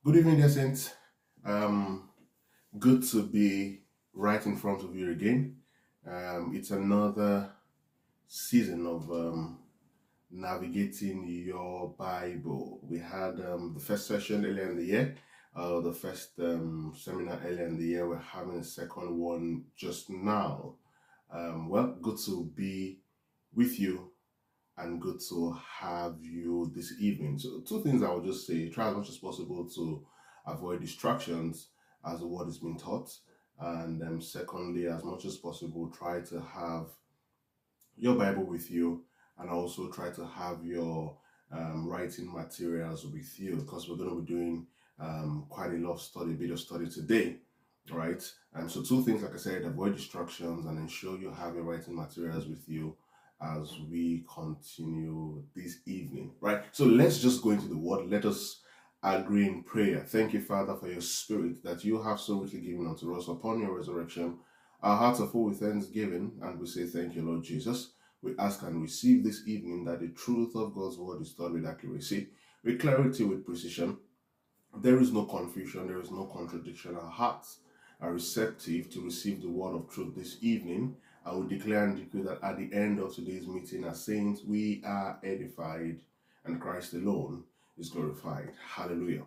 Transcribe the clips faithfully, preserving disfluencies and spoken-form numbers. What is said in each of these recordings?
Good evening, dear saints. Um, good to be right in front of you again. Um, it's another season of um, navigating your Bible. We had um, the first session earlier in the year, uh, the first um, seminar earlier in the year. We're having a second one just now. Um, well, good to be with you and good to have you this evening. So, two things I would just say: try as much as possible to avoid distractions as the word is being taught, and um, secondly, as much as possible, try to have your Bible with you, and also try to have your um, writing materials with you, because we're going to be doing um, quite a lot of study, a bit of study today. All right, and so two things, like I said: avoid distractions and ensure you have your writing materials with you as we continue this evening. Right, so let's just go into the word. Let us agree in prayer. Thank you, Father, for your spirit that you have so richly given unto us upon your resurrection. Our hearts are full with thanksgiving, and we say thank you, Lord Jesus. We ask and receive this evening that the truth of God's word is taught with accuracy, with clarity, with precision. There is no confusion, there is no contradiction. Our hearts are receptive to receive the word of truth this evening. I will declare and decree that at the end of today's meeting, as saints, we are edified and Christ alone is glorified. Hallelujah.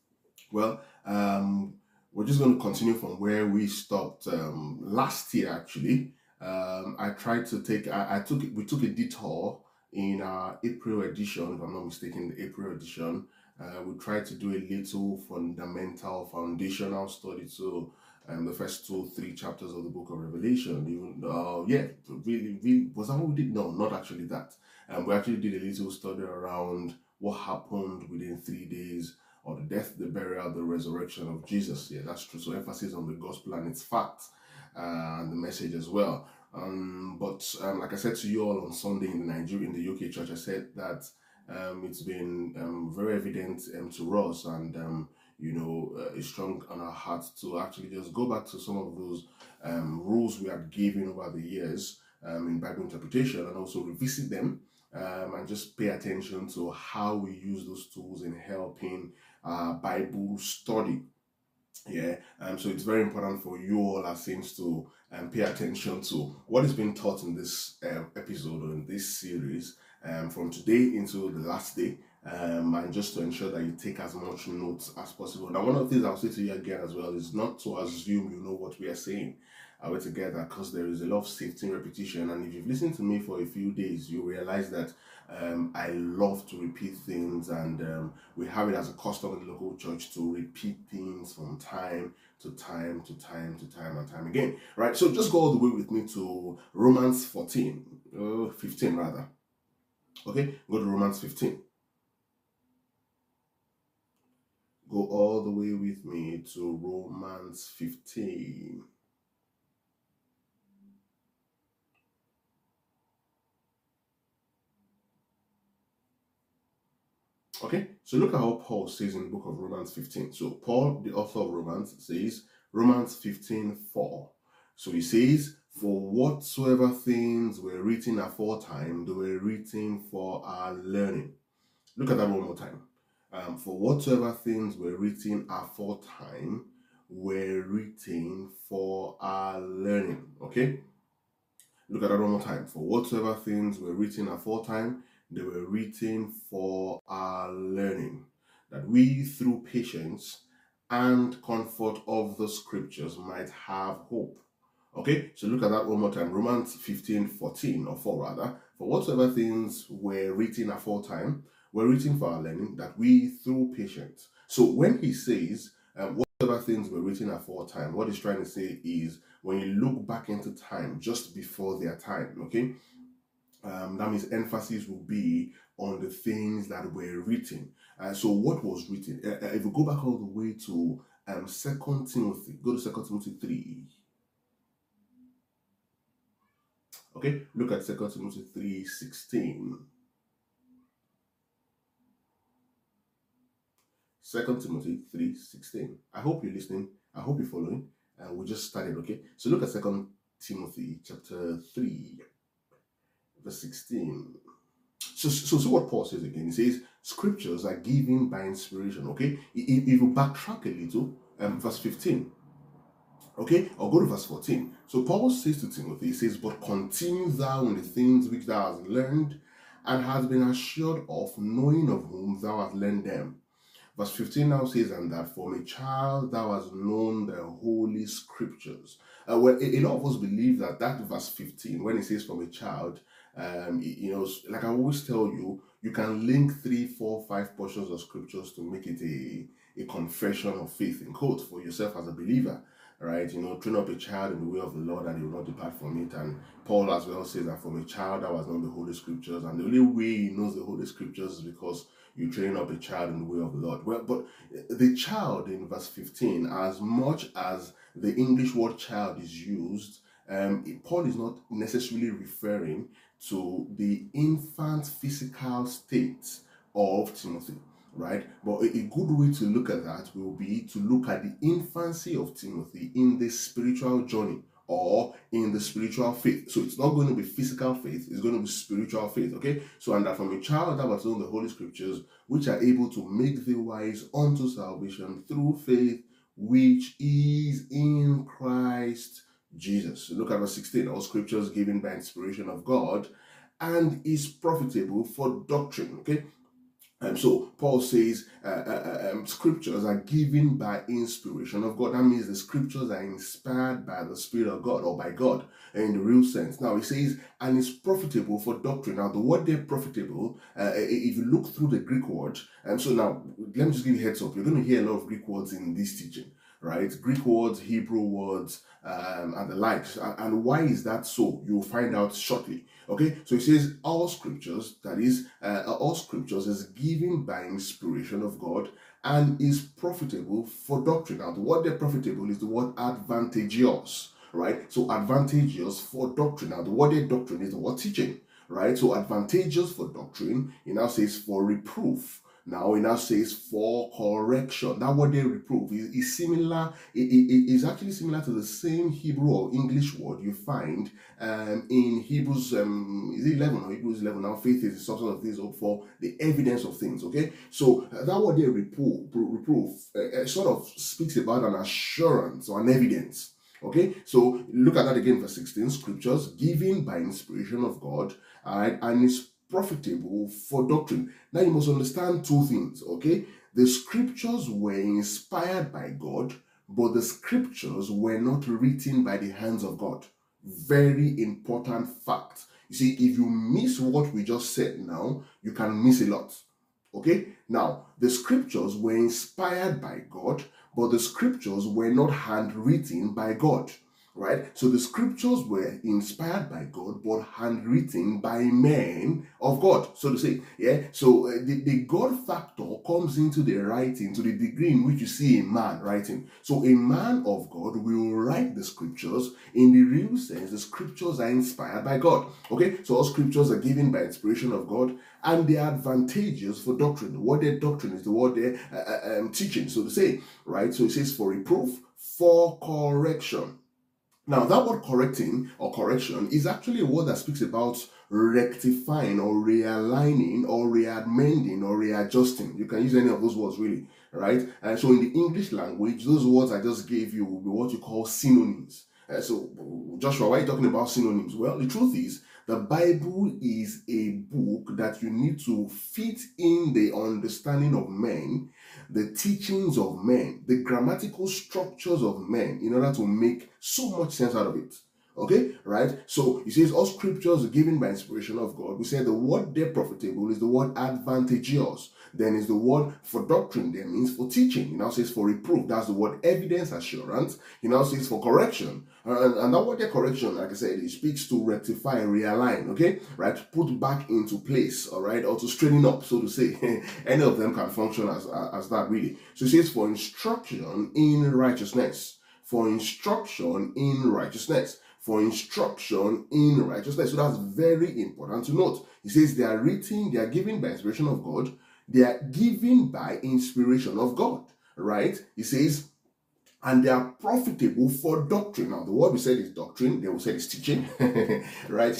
Well, um, we're just going to continue from where we stopped um, last year. Actually, um, I tried to take. I, I took. We took a detour in our April edition, if I'm not mistaken. The April edition. Uh, we tried to do a little fundamental, foundational study to um, the first two, three chapters of the book of Revelation. Even uh, yeah, really, really was that what we did? No, not actually that. Um, we actually did a little study around what happened within three days or the death, the burial, the resurrection of Jesus. Yeah, that's true. So emphasis on the gospel and its facts uh, and the message as well. Um, but um, like I said to you all on Sunday in the Nigeria, in the U K church, I said that um, it's been um, very evident um, to us and um, you know, uh, it's strong on our hearts to actually just go back to some of those um, rules we have given over the years um, in Bible interpretation and also revisit them um, and just pay attention to how we use those tools in helping uh, Bible study. Yeah, um, so it's very important for you all as saints to um, pay attention to what is being taught in this uh, episode or in this series um, from today into the last day, um, and just to ensure that you take as much notes as possible. Now, one of the things I'll say to you again as well is not to assume you know what we are saying uh, together, because there is a lot of safety in repetition. And if you've listened to me for a few days, you realize that um, I love to repeat things, and um, we have it as a custom in the local church to repeat things from time to time to time to time and time again. Right? So just go all the way with me to Romans fourteen, uh, fifteen rather. Okay, go to Romans fifteen. Go all the way with me to Romans fifteen. Okay, so look at how Paul says in the book of Romans fifteen. So Paul, the author of Romans, says Romans fifteen four. So he says, for whatsoever things were written aforetime, they were written for our learning. Look at that one more time. Um, for whatsoever things were written aforetime were written for our learning. Okay, look at that one more time. For whatsoever things were written aforetime, they were written for our learning, that we through patience and comfort of the scriptures might have hope. Okay, so look at that one more time. Romans fifteen fourteen, or four rather. For whatsoever things were written aforetime were written for our learning, that we through patience. So when he says um, whatever things were written aforetime, what he's trying to say is when you look back into time just before their time, okay, um, that means emphasis will be on the things that were written. Uh, so what was written? Uh, if you go back all the way to um, Second Timothy, go to Second Timothy three. Okay, look at Second Timothy three sixteen. Second Timothy three sixteen. I hope you're listening. I hope you're following. Uh, we just started, okay? So look at Second Timothy chapter three, verse sixteen. So, so, so what Paul says again, he says, scriptures are given by inspiration. Okay, if, if you backtrack a little, um, verse fifteen. Okay, I'll go to verse fourteen. So Paul says to Timothy, he says, but continue thou in the things which thou hast learned and hast been assured of, knowing of whom thou hast learned them. Verse fifteen now says, and that from a child thou hast known the holy scriptures. Uh, well, a, a lot of us believe that that verse fifteen, when it says from a child, um, you know, like I always tell you, you can link three, four, five portions of scriptures to make it a, a confession of faith, in quotes, for yourself as a believer. Right, you know, train up a child in the way of the Lord and he will not depart from it. And Paul as well says that from a child that was known the Holy Scriptures, and the only way he knows the Holy Scriptures is because you train up a child in the way of the Lord. Well, but the child in verse fifteen, as much as the English word child is used, um, Paul is not necessarily referring to the infant physical state of Timothy. Right, but a, a good way to look at that will be to look at the infancy of Timothy in the spiritual journey or in the spiritual faith. So it's not going to be physical faith, it's going to be spiritual faith. Okay, so and that from a child that was known the Holy Scriptures, which are able to make thee wise unto salvation through faith which is in Christ Jesus. Look at verse sixteen. All scriptures given by inspiration of God and is profitable for doctrine. Okay. Um, so Paul says uh, uh, um, scriptures are given by inspiration of God. That means the scriptures are inspired by the Spirit of God or by God in the real sense. Now he says, and it's profitable for doctrine. Now the word there, profitable, uh, if you look through the Greek word, and so now let me just give you a heads up. You're going to hear a lot of Greek words in this teaching. Right, Greek words, Hebrew words, um, and the likes. And, and why is that so? You'll find out shortly. Okay, so it says all scriptures, that is, uh, all scriptures is given by inspiration of God and is profitable for doctrine. Now, the word there, profitable, is the word advantageous. Right, so advantageous for doctrine. Now, the word there, doctrine, is the word teaching. Right, so advantageous for doctrine. It now says for reproof. Now it now says for correction. That word they reprove is, is similar, it, it is actually similar to the same Hebrew or English word you find um, in Hebrews um, is it eleven or Hebrews eleven. Now faith is the substance of things hoped for, the evidence of things. Okay, so uh, that word they reprove, reprove uh, uh, sort of speaks about an assurance or an evidence. Okay, so look at that again, verse sixteen. Scriptures given by inspiration of God, all right, and is profitable for doctrine. Now you must understand two things. Okay, the scriptures were inspired by God, but the scriptures were not written by the hands of God. Very important fact. You see, if you miss what we just said now, you can miss a lot. Okay, now the scriptures were inspired by God, but the scriptures were not handwritten by God. Right, so the scriptures were inspired by God, but handwritten by men of God, so to say. Yeah, so uh, the, the God factor comes into the writing to the degree in which you see a man writing. So a man of God will write the scriptures. In the real sense, the scriptures are inspired by God. Okay, so all scriptures are given by inspiration of God, and they are advantageous for doctrine. What their doctrine is, the word they're uh, um, teaching, so to say. Right, so it says for reproof, for correction. Now, that word correcting or correction is actually a word that speaks about rectifying or realigning or reamending or readjusting. You can use any of those words, really, right? And so in the English language, those words I just gave you will be what you call synonyms. Uh, so, Joshua, why are you talking about synonyms? Well, the truth is, the Bible is a book that you need to fit in the understanding of men, the teachings of men, the grammatical structures of men in order to make so much sense out of it. Okay, right? So it says all scriptures are given by inspiration of God. We said the word there profitable is the word advantageous. Then is the word for doctrine, there means for teaching. It now says for reproof. That's the word evidence, assurance. It now says for correction. And, and that word there correction, like I said, it speaks to rectify, realign, okay? Right? Put back into place, all right? Or to straighten up, so to say. Any of them can function as, as that, really. So it says for instruction in righteousness. For instruction in righteousness. For instruction in righteousness. So that's very important to note. He says they are written, they are given by inspiration of God. They are given by inspiration of God, right? He says, and they are profitable for doctrine. Now, the word we said is doctrine. They will say it's teaching, right? See,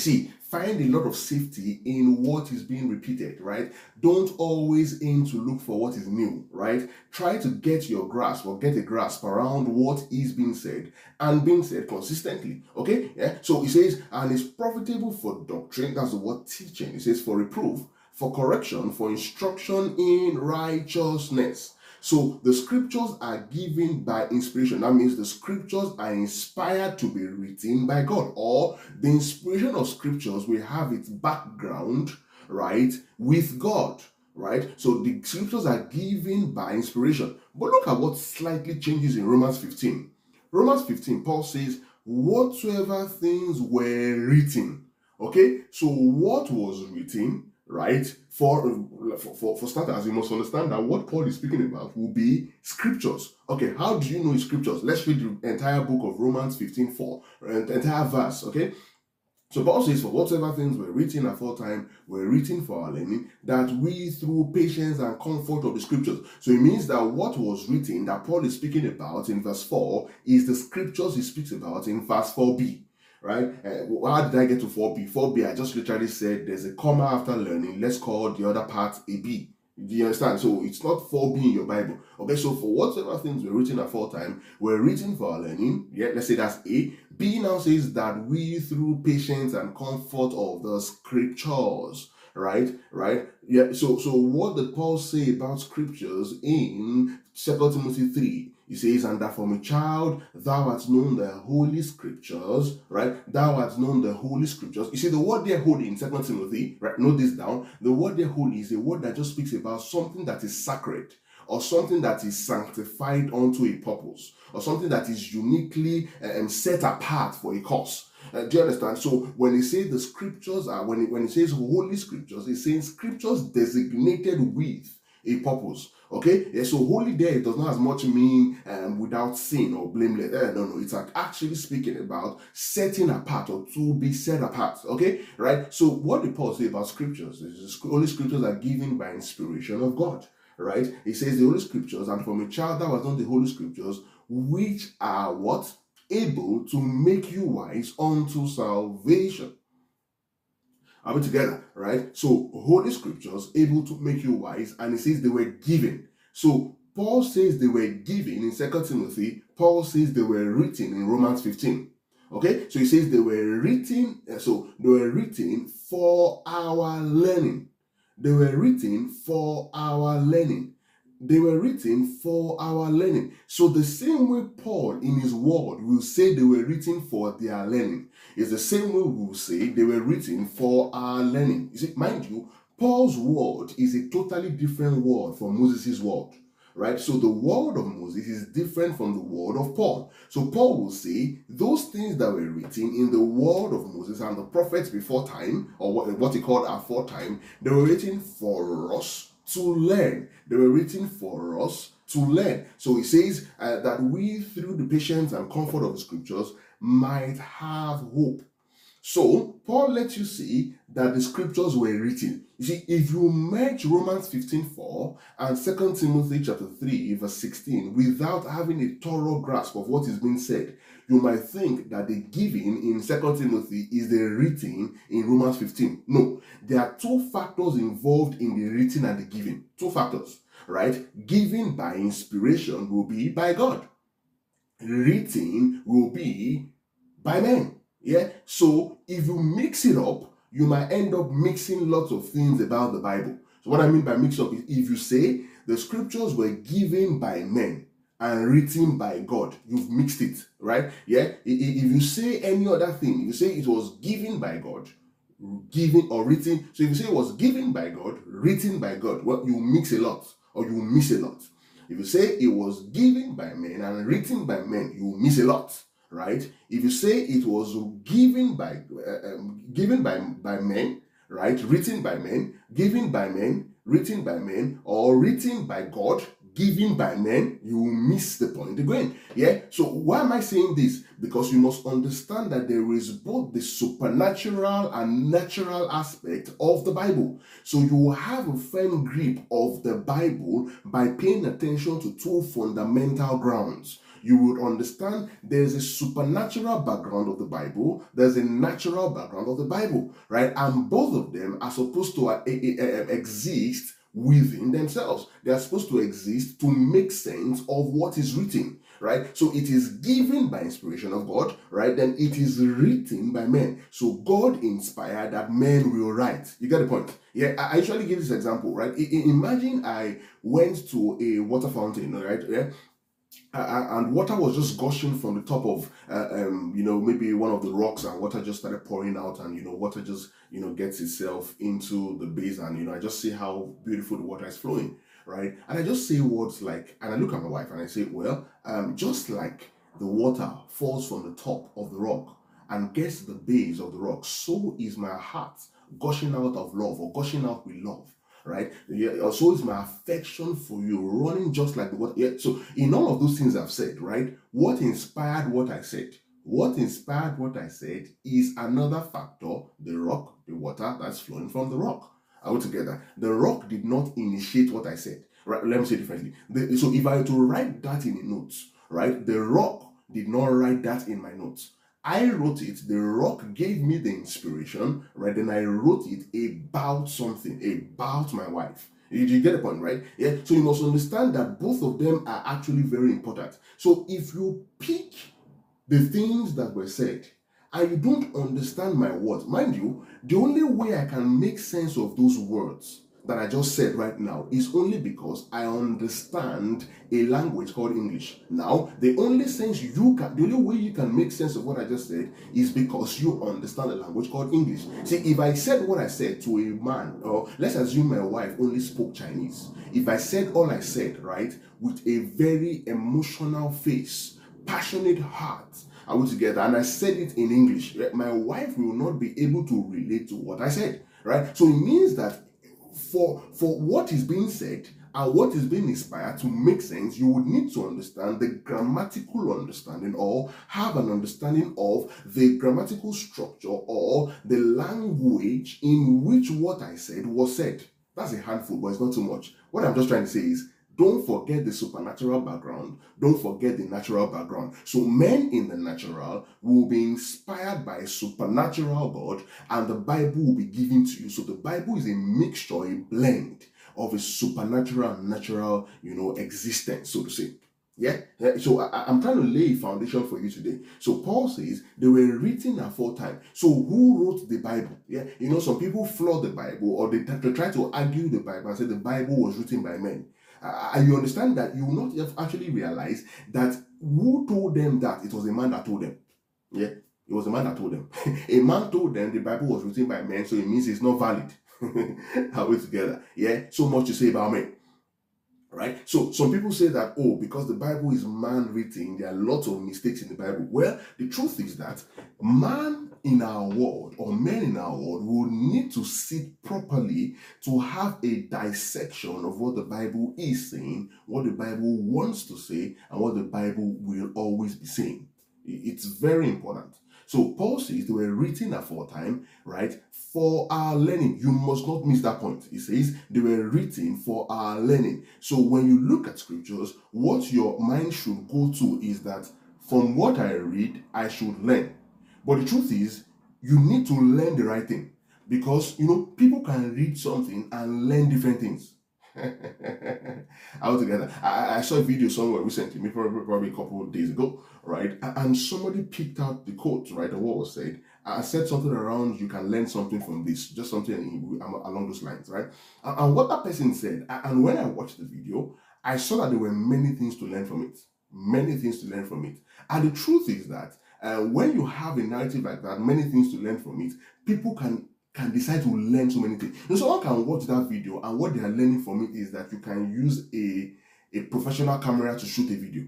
find a lot of safety in what is being repeated, right? Don't always aim to look for what is new, right? Try to get your grasp or get a grasp around what is being said and being said consistently, okay? Yeah. So it says, and it's profitable for doctrine. That's the word teaching. It says for reproof, for correction, for instruction in righteousness. So the scriptures are given by inspiration. That means the scriptures are inspired to be written by God, or the inspiration of scriptures will have its background, right, with God, right? So the scriptures are given by inspiration. But look at what slightly changes in Romans fifteen. Romans fifteen, Paul says, whatsoever things were written. Okay, so what was written, right? For, for, for starters, you must understand that what Paul is speaking about will be scriptures. Okay, how do you know it's scriptures? Let's read the entire book of Romans fifteen four, the entire verse, okay? So Paul says, for whatsoever things were written aforetime were written for our learning, that we through patience and comfort of the scriptures. So it means that what was written that Paul is speaking about in verse four is the scriptures he speaks about in verse four b. Right? Uh, how did I get to four b? four b, I just literally said there's a comma after learning. Let's call the other part a b. Do you understand? So it's not four b in your Bible. Okay, so for whatsoever things were written aforetime were written for our learning. Yeah, let's say that's A. B now says that we through patience and comfort of the scriptures. Right? Right? Yeah. So so what did Paul say about scriptures in Second Timothy three? He says, and that from a child thou hast known the holy scriptures, right? Thou hast known the holy scriptures. You see, the word there holy in Second Timothy, right? Note this down. The word there holy is a word that just speaks about something that is sacred, or something that is sanctified unto a purpose, or something that is uniquely um, set apart for a cause. Uh, do you understand? So when he says the scriptures are, when it, when it says holy scriptures, it's saying scriptures designated with a purpose. Okay, yeah, so holy there, it does not as much mean um, without sin or blameless. Uh, no, no, it's actually speaking about setting apart or to be set apart. Okay, right? So what did Paul say about scriptures? Is the holy scriptures are given by inspiration of God, right? He says the holy scriptures, and from a child that was not the holy scriptures, which are what? Able to make you wise unto salvation. Are we together? Right? So, holy scriptures able to make you wise, and it says they were given. So, Paul says they were given in Second Timothy. Paul says they were written in Romans fifteen. Okay? So, he says they were written, so they were written for our learning. They were written for our learning. They were written for our learning. So the same way Paul in his word will say they were written for their learning, is the same way we will say they were written for our learning. You see, mind you, Paul's word is a totally different word from Moses' word. Right? So the word of Moses is different from the word of Paul. So Paul will say those things that were written in the word of Moses and the prophets before time, or what, what he called aforetime, they were written for us to learn. They were written for us to learn. So he says uh, that we, through the patience and comfort of the scriptures, might have hope. So Paul lets you see that the scriptures were written. You see, if you merge Romans fifteen four and Second Timothy chapter three verse sixteen without having a thorough grasp of what is being said, you might think that the giving in Second Timothy is the written in Romans fifteen. No, there are two factors involved in the written and the giving. Two factors, right? Giving by inspiration will be by God. Written will be by men. Yeah, so if you mix it up, you might end up mixing lots of things about the Bible. So what I mean by mix up is if you say the scriptures were given by men and written by God, you've mixed it, right? Yeah, if you say any other thing, if you say it was given by God, given or written, so if you say it was given by God, written by God, well, you mix a lot or you miss a lot. If you say it was given by men and written by men, you miss a lot. Right? If you say it was given by uh, um, given by by men, right? Written by men, given by men, written by men, or written by God, given by men, you miss the point again. Yeah. So why am I saying this? Because you must understand that there is both the supernatural and natural aspect of the Bible. So you will have a firm grip of the Bible by paying attention to two fundamental grounds. you would understand there's a supernatural background of the Bible, there's a natural background of the Bible, right? And both of them are supposed to uh, uh, exist within themselves. They are supposed to exist to make sense of what is written, right? So it is given by inspiration of God, right? Then it is written by men. So God inspired that men will write. You get the point? Yeah, I usually give this example, right? I, I, imagine I went to a water fountain, right? Yeah. Uh, and water was just gushing from the top of, uh, um, you know, maybe one of the rocks, and water just started pouring out, and, you know, water just, you know, gets itself into the base, and, you know, I just see how beautiful the water is flowing, right? And I just say words like, and I look at my wife and I say, well, um, just like the water falls from the top of the rock and gets to the base of the rock, so is my heart gushing out of love, or gushing out with love. Right? Yeah, so is my affection for you running just like the water. Yeah. So in all of those things I've said, right? What inspired what I said? What inspired what I said is another factor, the rock, the water that's flowing from the rock. Are we together? The rock did not initiate what I said. Right? Let me say it differently. The, so if I were to write that in a note, right? The rock did not write that in my notes. I wrote it, the rock gave me the inspiration, right? Then I wrote it about something, about my wife. You, you get the point, right? Yeah. So you must understand that both of them are actually very important. So if you pick the things that were said and you don't understand my words, mind you, the only way I can make sense of those words that I just said right now is only because I understand a language called English. Now, the only sense you can, the only way you can make sense of what I just said is because you understand a language called English. See, if I said what I said to a man, or let's assume my wife only spoke Chinese. If I said all I said, right, with a very emotional face, passionate heart, I was together, and I said it in English, my wife will not be able to relate to what I said, right? So it means that For, for what is being said and what is being inspired to make sense, you would need to understand the grammatical understanding, or have an understanding of the grammatical structure or the language in which what I said was said. That's a handful, but it's not too much. What I'm just trying to say is, don't forget the supernatural background. Don't forget the natural background. So men in the natural will be inspired by a supernatural God, and the Bible will be given to you. So the Bible is a mixture, a blend of a supernatural and natural, you know, existence, so to say. Yeah. So I, I'm trying to lay a foundation for you today. So Paul says they were written aforetime. So who wrote the Bible? Yeah. You know, some people flood the Bible, or they, they try to argue the Bible and say the Bible was written by men. Uh, you understand that you will not have actually realized that who told them that it was a man that told them. Yeah, it was a man that told them. A man told them the Bible was written by men, so it means it's not valid. Are we together? Yeah, so much to say about men. Right? So some people say that, oh, because the Bible is man written, there are lots of mistakes in the Bible. Well, the truth is that man in our world, or men in our world, will need to sit properly to have a dissection of what the Bible is saying, what the Bible wants to say, and what the Bible will always be saying. It's very important. So Paul says they were written aforetime, right, for our learning. You must not miss that point. He says they were written for our learning. So when you look at scriptures, what your mind should go to is that from what I read, I should learn. But the truth is, you need to learn the right thing. Because, you know, people can read something and learn different things. Altogether, I, I saw a video somewhere recently, maybe probably, probably a couple of days ago, right? And somebody picked out the quote, right? The what was said. I said something around, you can learn something from this, just something along those lines, right? And what that person said, and when I watched the video, I saw that there were many things to learn from it. Many things to learn from it. And the truth is that uh, when you have a narrative like that, many things to learn from it, people can can decide to learn so many things. You know, someone can watch that video, and what they are learning from it is that you can use a, a professional camera to shoot a video.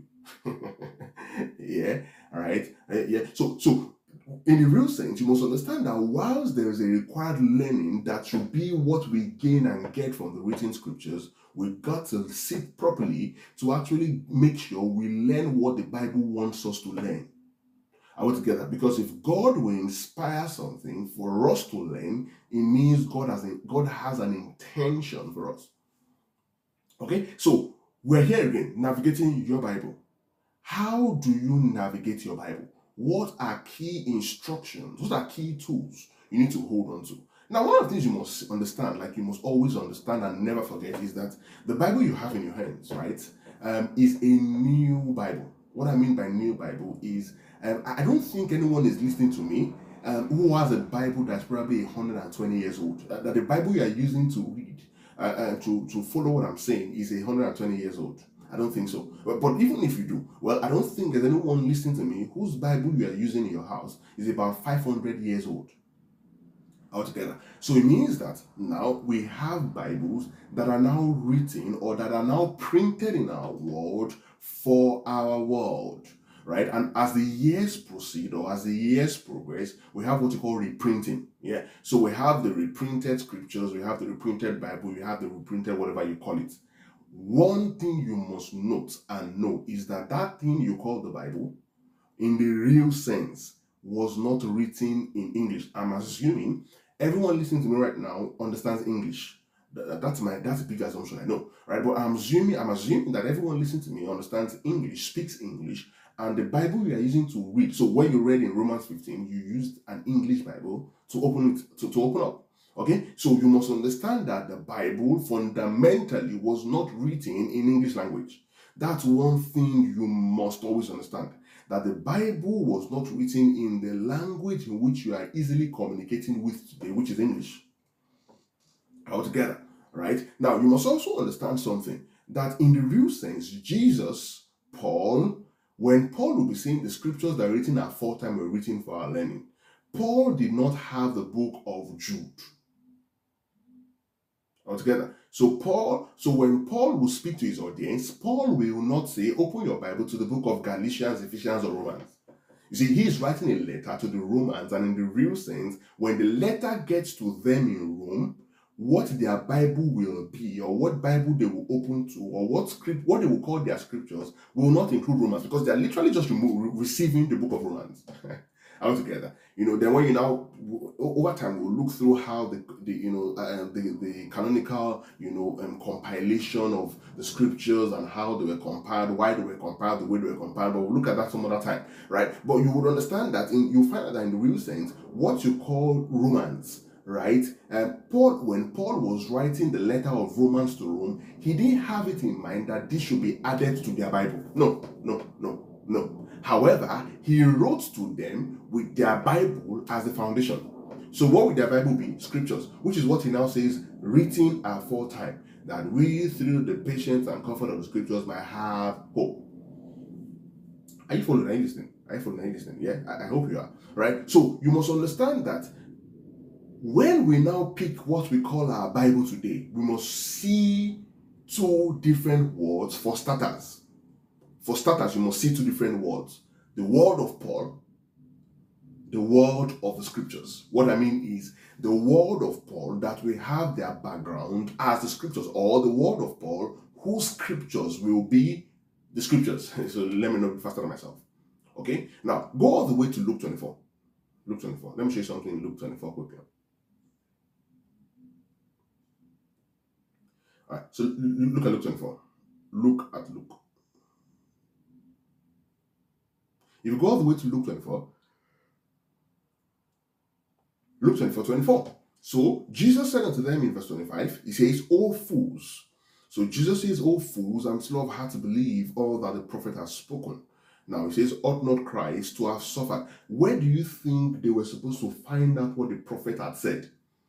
Yeah, all right. Uh, yeah. So, so in the real sense, you must understand that whilst there is a required learning that should be what we gain and get from the written scriptures, we've got to sit properly to actually make sure we learn what the Bible wants us to learn. Are we together? Because if God will inspire something for us to learn, it means God has a, God has an intention for us. Okay, so we're here again, navigating your Bible. How do you navigate your Bible? What are key instructions? What are key tools you need to hold on to? Now, one of the things you must understand, like you must always understand and never forget, is that the Bible you have in your hands, right, um, is a new Bible. What I mean by new Bible is, um, I don't think anyone is listening to me um, who has a Bible that's probably one hundred twenty years old. That, that the Bible you are using to read, uh, uh, to, to follow what I'm saying, is one hundred twenty years old. I don't think so. But, but even if you do, well, I don't think there's anyone listening to me whose Bible you are using in your house is about five hundred years old altogether. So it means that now we have Bibles that are now written or that are now printed in our world for our world, right? And as the years proceed or as the years progress, we have what you call reprinting. Yeah. So we have the reprinted scriptures, we have the reprinted Bible, we have the reprinted whatever you call it. One thing you must note and know is that that thing you call the Bible, in the real sense, was not written in English. I'm assuming everyone listening to me right now understands English. That's my that's a big assumption, I know, right? But I'm assuming I'm assuming that everyone listening to me understands English, speaks English, and the Bible you are using to read. So when you read in Romans fifteen, you used an English Bible to open it to, to open up. Okay, so you must understand that the Bible fundamentally was not written in English language. That's one thing you must always understand. That the Bible was not written in the language in which you are easily communicating with today, which is English. Altogether, right? Now, you must also understand something, that in the real sense, Jesus, Paul, when Paul will be saying the scriptures that are written aforetime were written for our learning, Paul did not have the book of Jude. Altogether. So Paul, so when Paul will speak to his audience, Paul will not say, open your Bible to the book of Galatians, Ephesians, or Romans. You see, he is writing a letter to the Romans, and in the real sense, when the letter gets to them in Rome, what their Bible will be, or what Bible they will open to, or what script, what they will call their scriptures, will not include Romans, because they are literally just remove, receiving the book of Romans. Altogether, you know, then when you now over time we'll look through how the, the you know uh, the the canonical you know um, compilation of the scriptures and how they were compiled, why they were compiled, the way they were compiled. But we'll look at that some other time, right? But you would understand that in you find that in the real sense, what you call Romans, right? Um, Paul, when Paul was writing the letter of Romans to Rome, he didn't have it in mind that this should be added to their Bible. No, no, no, no. However, he wrote to them with their Bible as the foundation. So what would their Bible be? Scriptures, which is what he now says, written aforetime, that we through the patience and comfort of the scriptures might have hope. Are you following? Are you listening? Are you following? Are you listening? Yeah, I, I hope you are. Right? So you must understand that when we now pick what we call our Bible today, we must see two different words for starters. For starters, you must see two different words. The word of Paul, the word of the scriptures. What I mean is the word of Paul that will have their background as the scriptures, or the word of Paul whose scriptures will be the scriptures. So let me know faster than myself. Okay? Now, go all the way to Luke twenty-four. Luke twenty-four. Let me show you something in Luke twenty-four quickly. All right, so look at Luke twenty-four. Look at Luke. If you go all the way to Luke twenty-four, Luke twenty-four, twenty-four. So Jesus said unto them in verse twenty-five, he says, O fools. So Jesus says, O fools, and slow of heart to believe all that the prophet has spoken. Now he says, ought not Christ to have suffered? Where do you think they were supposed to find out what the prophet had said?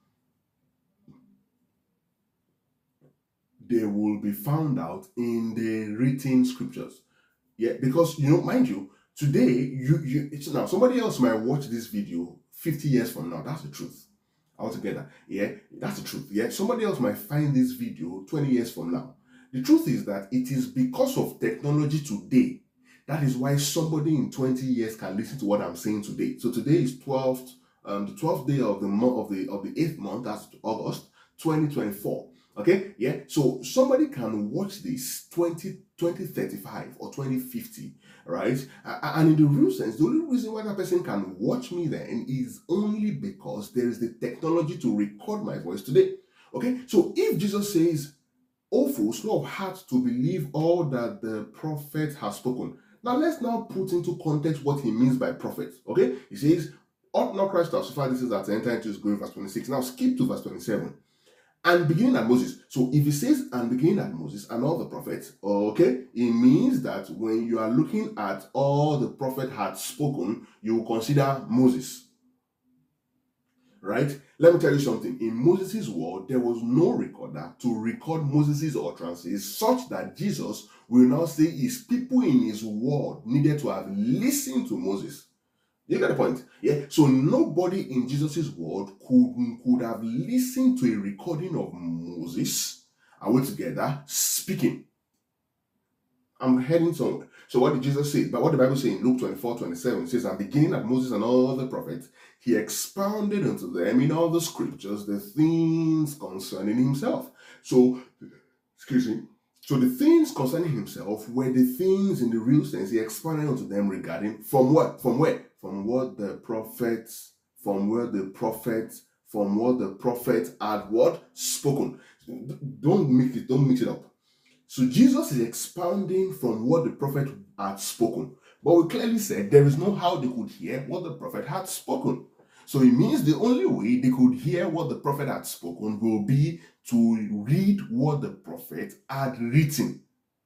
They will be found out in the written scriptures. Yeah, because, you know, mind you, today, you, you it's now somebody else might watch this video fifty years from now. That's the truth. Altogether. Yeah, that's the truth. Yeah, somebody else might find this video twenty years from now. The truth is that it is because of technology today. That is why somebody in twenty years can listen to what I'm saying today. So today is twelfth, um, the twelfth day of the month of the of the eighth month. That's August twenty twenty-four. Okay, yeah. So somebody can watch this twenty, twenty thirty-five or twenty fifty, right? Uh, and in the real sense, the only reason why that person can watch me then is only because there is the technology to record my voice today. Okay, so if Jesus says, "O fools, slow of heart to believe all that the prophet has spoken," Now let's now put into context what he means by prophet. Okay, he says, ought not Christ to have suffered these things that enter into his glory, verse twenty-six. Now skip to verse twenty-seven. And beginning at Moses. So if he says and beginning at Moses and all the prophets, okay, it means that when you are looking at all the prophet had spoken, you will consider Moses. Right? Let me tell you something. In Moses' world, there was no recorder to record Moses' utterances such that Jesus will now say his people in his world needed to have listened to Moses. You get the point? Yeah. So nobody in Jesus' world could, could have listened to a recording of Moses, are we together, speaking. I'm heading somewhere. So what did Jesus say? But what the Bible says in Luke twenty-four, twenty-seven, it says, and beginning at Moses and all the prophets, he expounded unto them in all the scriptures the things concerning himself. So, excuse me. So the things concerning himself were the things in the real sense he expounded unto them regarding from what? From where? From what the prophets, from where the prophets, from what the prophet had what? Spoken. Don't mix it, don't mix it up. So Jesus is expounding from what the prophet had spoken. But we clearly said there is no how they could hear what the prophet had spoken. So it means the only way they could hear what the prophet had spoken will be to read what the prophet had written.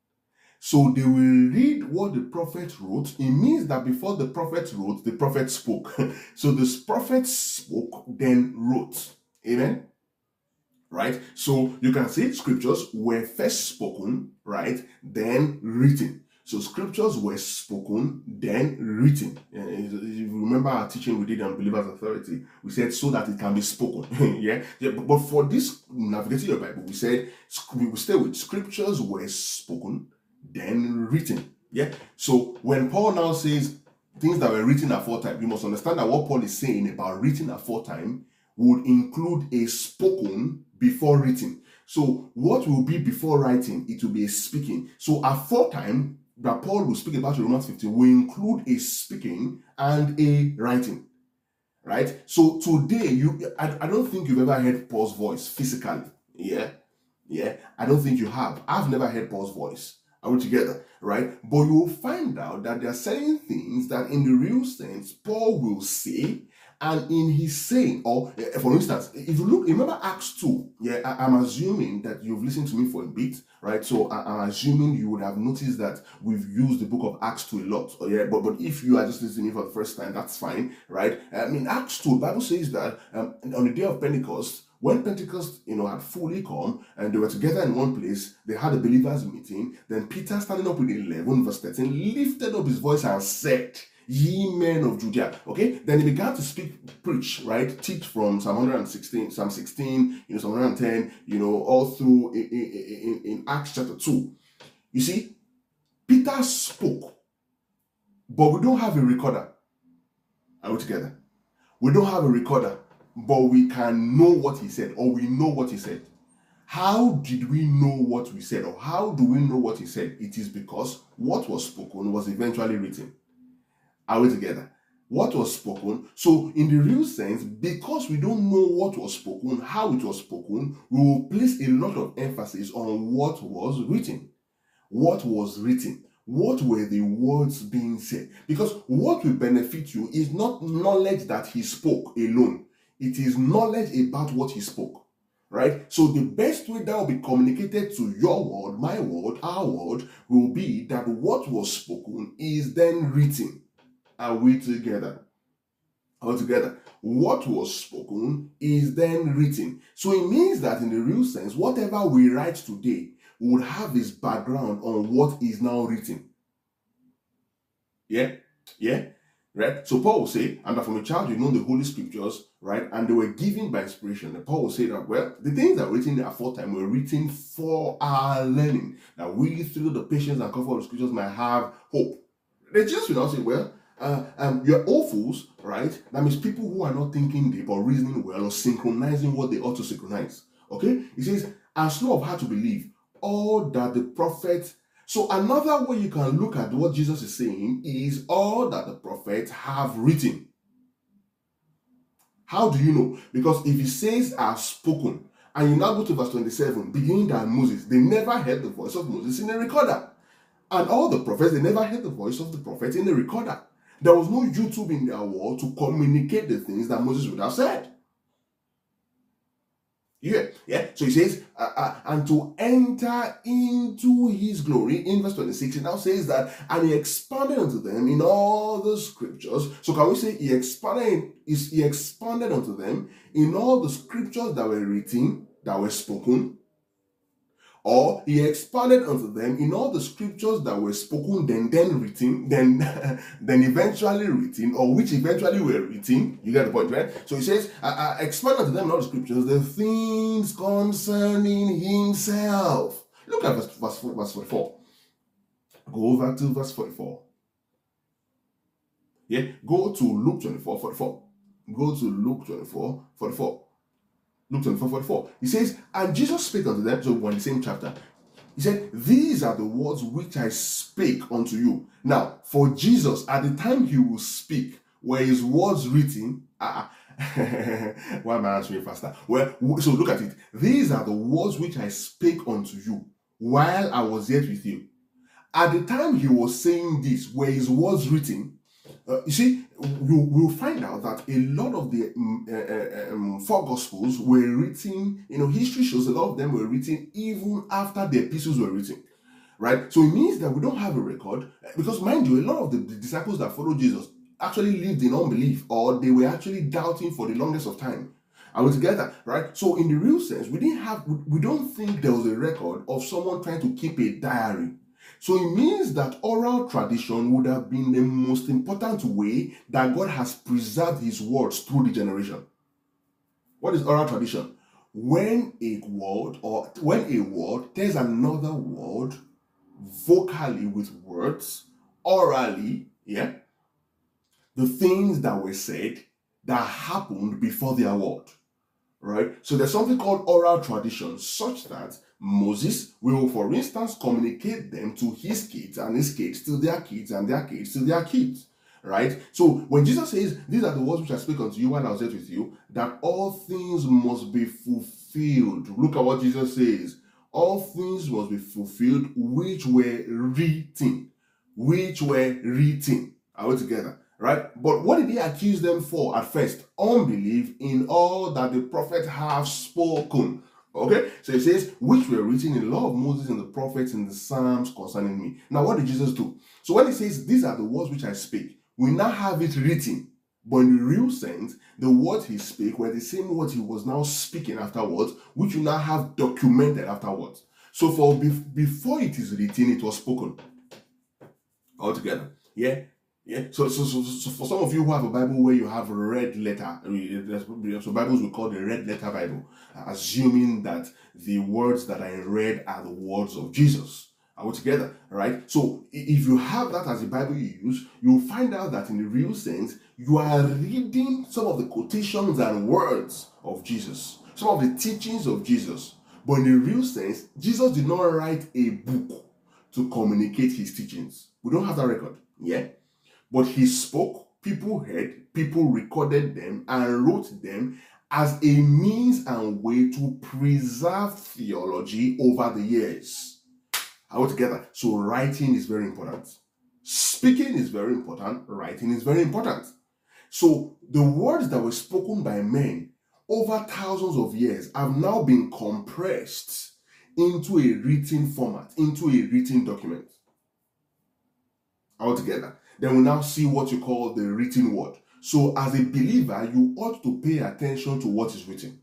So they will read what the prophet wrote. It means that before the prophet wrote, the prophet spoke. So this prophet spoke, then wrote. Amen? Right? So you can see scriptures were first spoken, right? Then written. So scriptures were spoken, then written. If you remember our teaching we did on Believer's Authority, we said so that it can be spoken. yeah? yeah. But for this navigating your Bible, we said we will stay with scriptures were spoken, then written. Yeah. So when Paul now says things that were written aforetime, you must understand that what Paul is saying about written aforetime would include a spoken before written. So what will be before writing? It will be a speaking. So aforetime that Paul will speak about in Romans fifteen will include a speaking and a writing. Right? So today, you I, I don't think you've ever heard Paul's voice physically. Yeah. Yeah. I don't think you have. I've never heard Paul's voice. Are we together? Right? But you will find out that there are certain things that in the real sense Paul will say, and in his saying, or for instance, if you look, remember Acts two, yeah, I, I'm assuming that you've listened to me for a bit, right? So I, I'm assuming you would have noticed that we've used the book of Acts two a lot, oh, yeah, but, but if you are just listening for the first time, that's fine, right? I mean, Acts two, the Bible says that um, on the day of Pentecost, when Pentecost, you know, had fully come and they were together in one place, they had a believers meeting, then Peter, standing up with eleven, verse thirteen, lifted up his voice and said, ye men of Judea. Okay, then he began to speak, preach, right? Teach from Psalm one sixteen, Psalm sixteen, you know, Psalm one ten, you know, all through in, in, in Acts chapter two. You see, Peter spoke, but we don't have a recorder. Are we together? We don't have a recorder, but we can know what he said, or we know what he said. How did we know what we said, or how do we know what he said? It is because what was spoken was eventually written. Are we together? What was spoken? So in the real sense, because we don't know what was spoken, how it was spoken, we will place a lot of emphasis on what was written. What was written? What were the words being said? Because what will benefit you is not knowledge that he spoke alone. It is knowledge about what he spoke. Right? So the best way that will be communicated to your word, my word, our word, will be that what was spoken is then written. Are we together? Are we together? What was spoken is then written. So it means that in the real sense, whatever we write today would have its background on what is now written. Yeah? Yeah? Right? So Paul will say, and that from a child you know the Holy Scriptures, right? And they were given by inspiration. And Paul will say that, well, the things that were written aforetime were written for our learning, that we through the patience and comfort of the Scriptures might have hope. They just will not say, well, Uh, um, you're all fools, right? That means people who are not thinking deep or reasoning well or synchronizing what they ought to synchronize. Okay? He says, and slow of heart to believe all that the prophets. So another way you can look at what Jesus is saying is all that the prophets have written. How do you know? Because if he says are spoken, and you now go to verse twenty-seven, beginning that Moses, they never heard the voice of Moses in a recorder. And all the prophets, they never heard the voice of the prophet in the recorder. There was no YouTube in their world to communicate the things that Moses would have said. Yeah, yeah. So he says, uh, uh, and to enter into his glory. In verse twenty-six, it now says that, and he expanded unto them in all the scriptures. So can we say he expanded? Is he expanded unto them in all the scriptures that were written, that were spoken? Or he expanded unto them in all the scriptures that were spoken, then then written, then then eventually written, or which eventually were written. You get the point, right? So he says, I, I expanded unto them in all the scriptures the things concerning himself. Look at verse, verse, verse forty-four. Go over to verse forty-four. Yeah, go to Luke twenty-four, forty-four. Go to Luke twenty-four, forty-four. Luke twenty-four, forty-four. He says, and Jesus spake unto them, so we're in the same chapter. He said, these are the words which I spake unto you. Now, for Jesus, at the time he will speak, were his words written? Ah, why am I answering faster? Well, so look at it. These are the words which I spake unto you while I was yet with you. At the time he was saying this, were his words written? Uh, you see, you will find out that a lot of the um, uh, um, four gospels were written, you know, history shows a lot of them were written even after the epistles were written, right? So it means that we don't have a record, because mind you, a lot of the, the disciples that followed Jesus actually lived in unbelief, or they were actually doubting for the longest of time. Are we together, right? So in the real sense, we didn't have, we don't think there was a record of someone trying to keep a diary. So it means that oral tradition would have been the most important way that God has preserved his words through the generation. What is oral tradition? When a word or when a word tells another word vocally with words, orally, yeah, the things that were said that happened before their word. Right? So there's something called oral tradition, such that Moses will, for instance, communicate them to his kids, and his kids to their kids, and their kids to their kids. Right? So when Jesus says, these are the words which I speak unto you while I was yet with you, that all things must be fulfilled. Look at what Jesus says. All things must be fulfilled which were written. Which were written. Are we together? Right? But what did he accuse them for at first? Unbelief in all that the prophet have spoken. Okay? So he says, which were written in the law of Moses and the prophets and the Psalms concerning me. Now, what did Jesus do? So when he says, these are the words which I speak, we now have it written. But in the real sense, the words he spake were the same words he was now speaking afterwards, which you now have documented afterwards. So for before it is written, it was spoken. Altogether. Yeah? Yeah, so, so so so for some of you who have a Bible where you have a red letter, so Bibles we call the red letter Bible, assuming that the words that I read are the words of Jesus. Are we together? Right? So if you have that as a Bible you use, you'll find out that in the real sense, you are reading some of the quotations and words of Jesus, some of the teachings of Jesus. But in the real sense, Jesus did not write a book to communicate his teachings. We don't have that record. Yeah? But he spoke, people heard, people recorded them and wrote them as a means and way to preserve theology over the years. Are we together? So writing is very important. Speaking is very important. Writing is very important. So the words that were spoken by men over thousands of years have now been compressed into a written format, into a written document. Are we together? Then we now see what you call the written word. So as a believer, you ought to pay attention to what is written.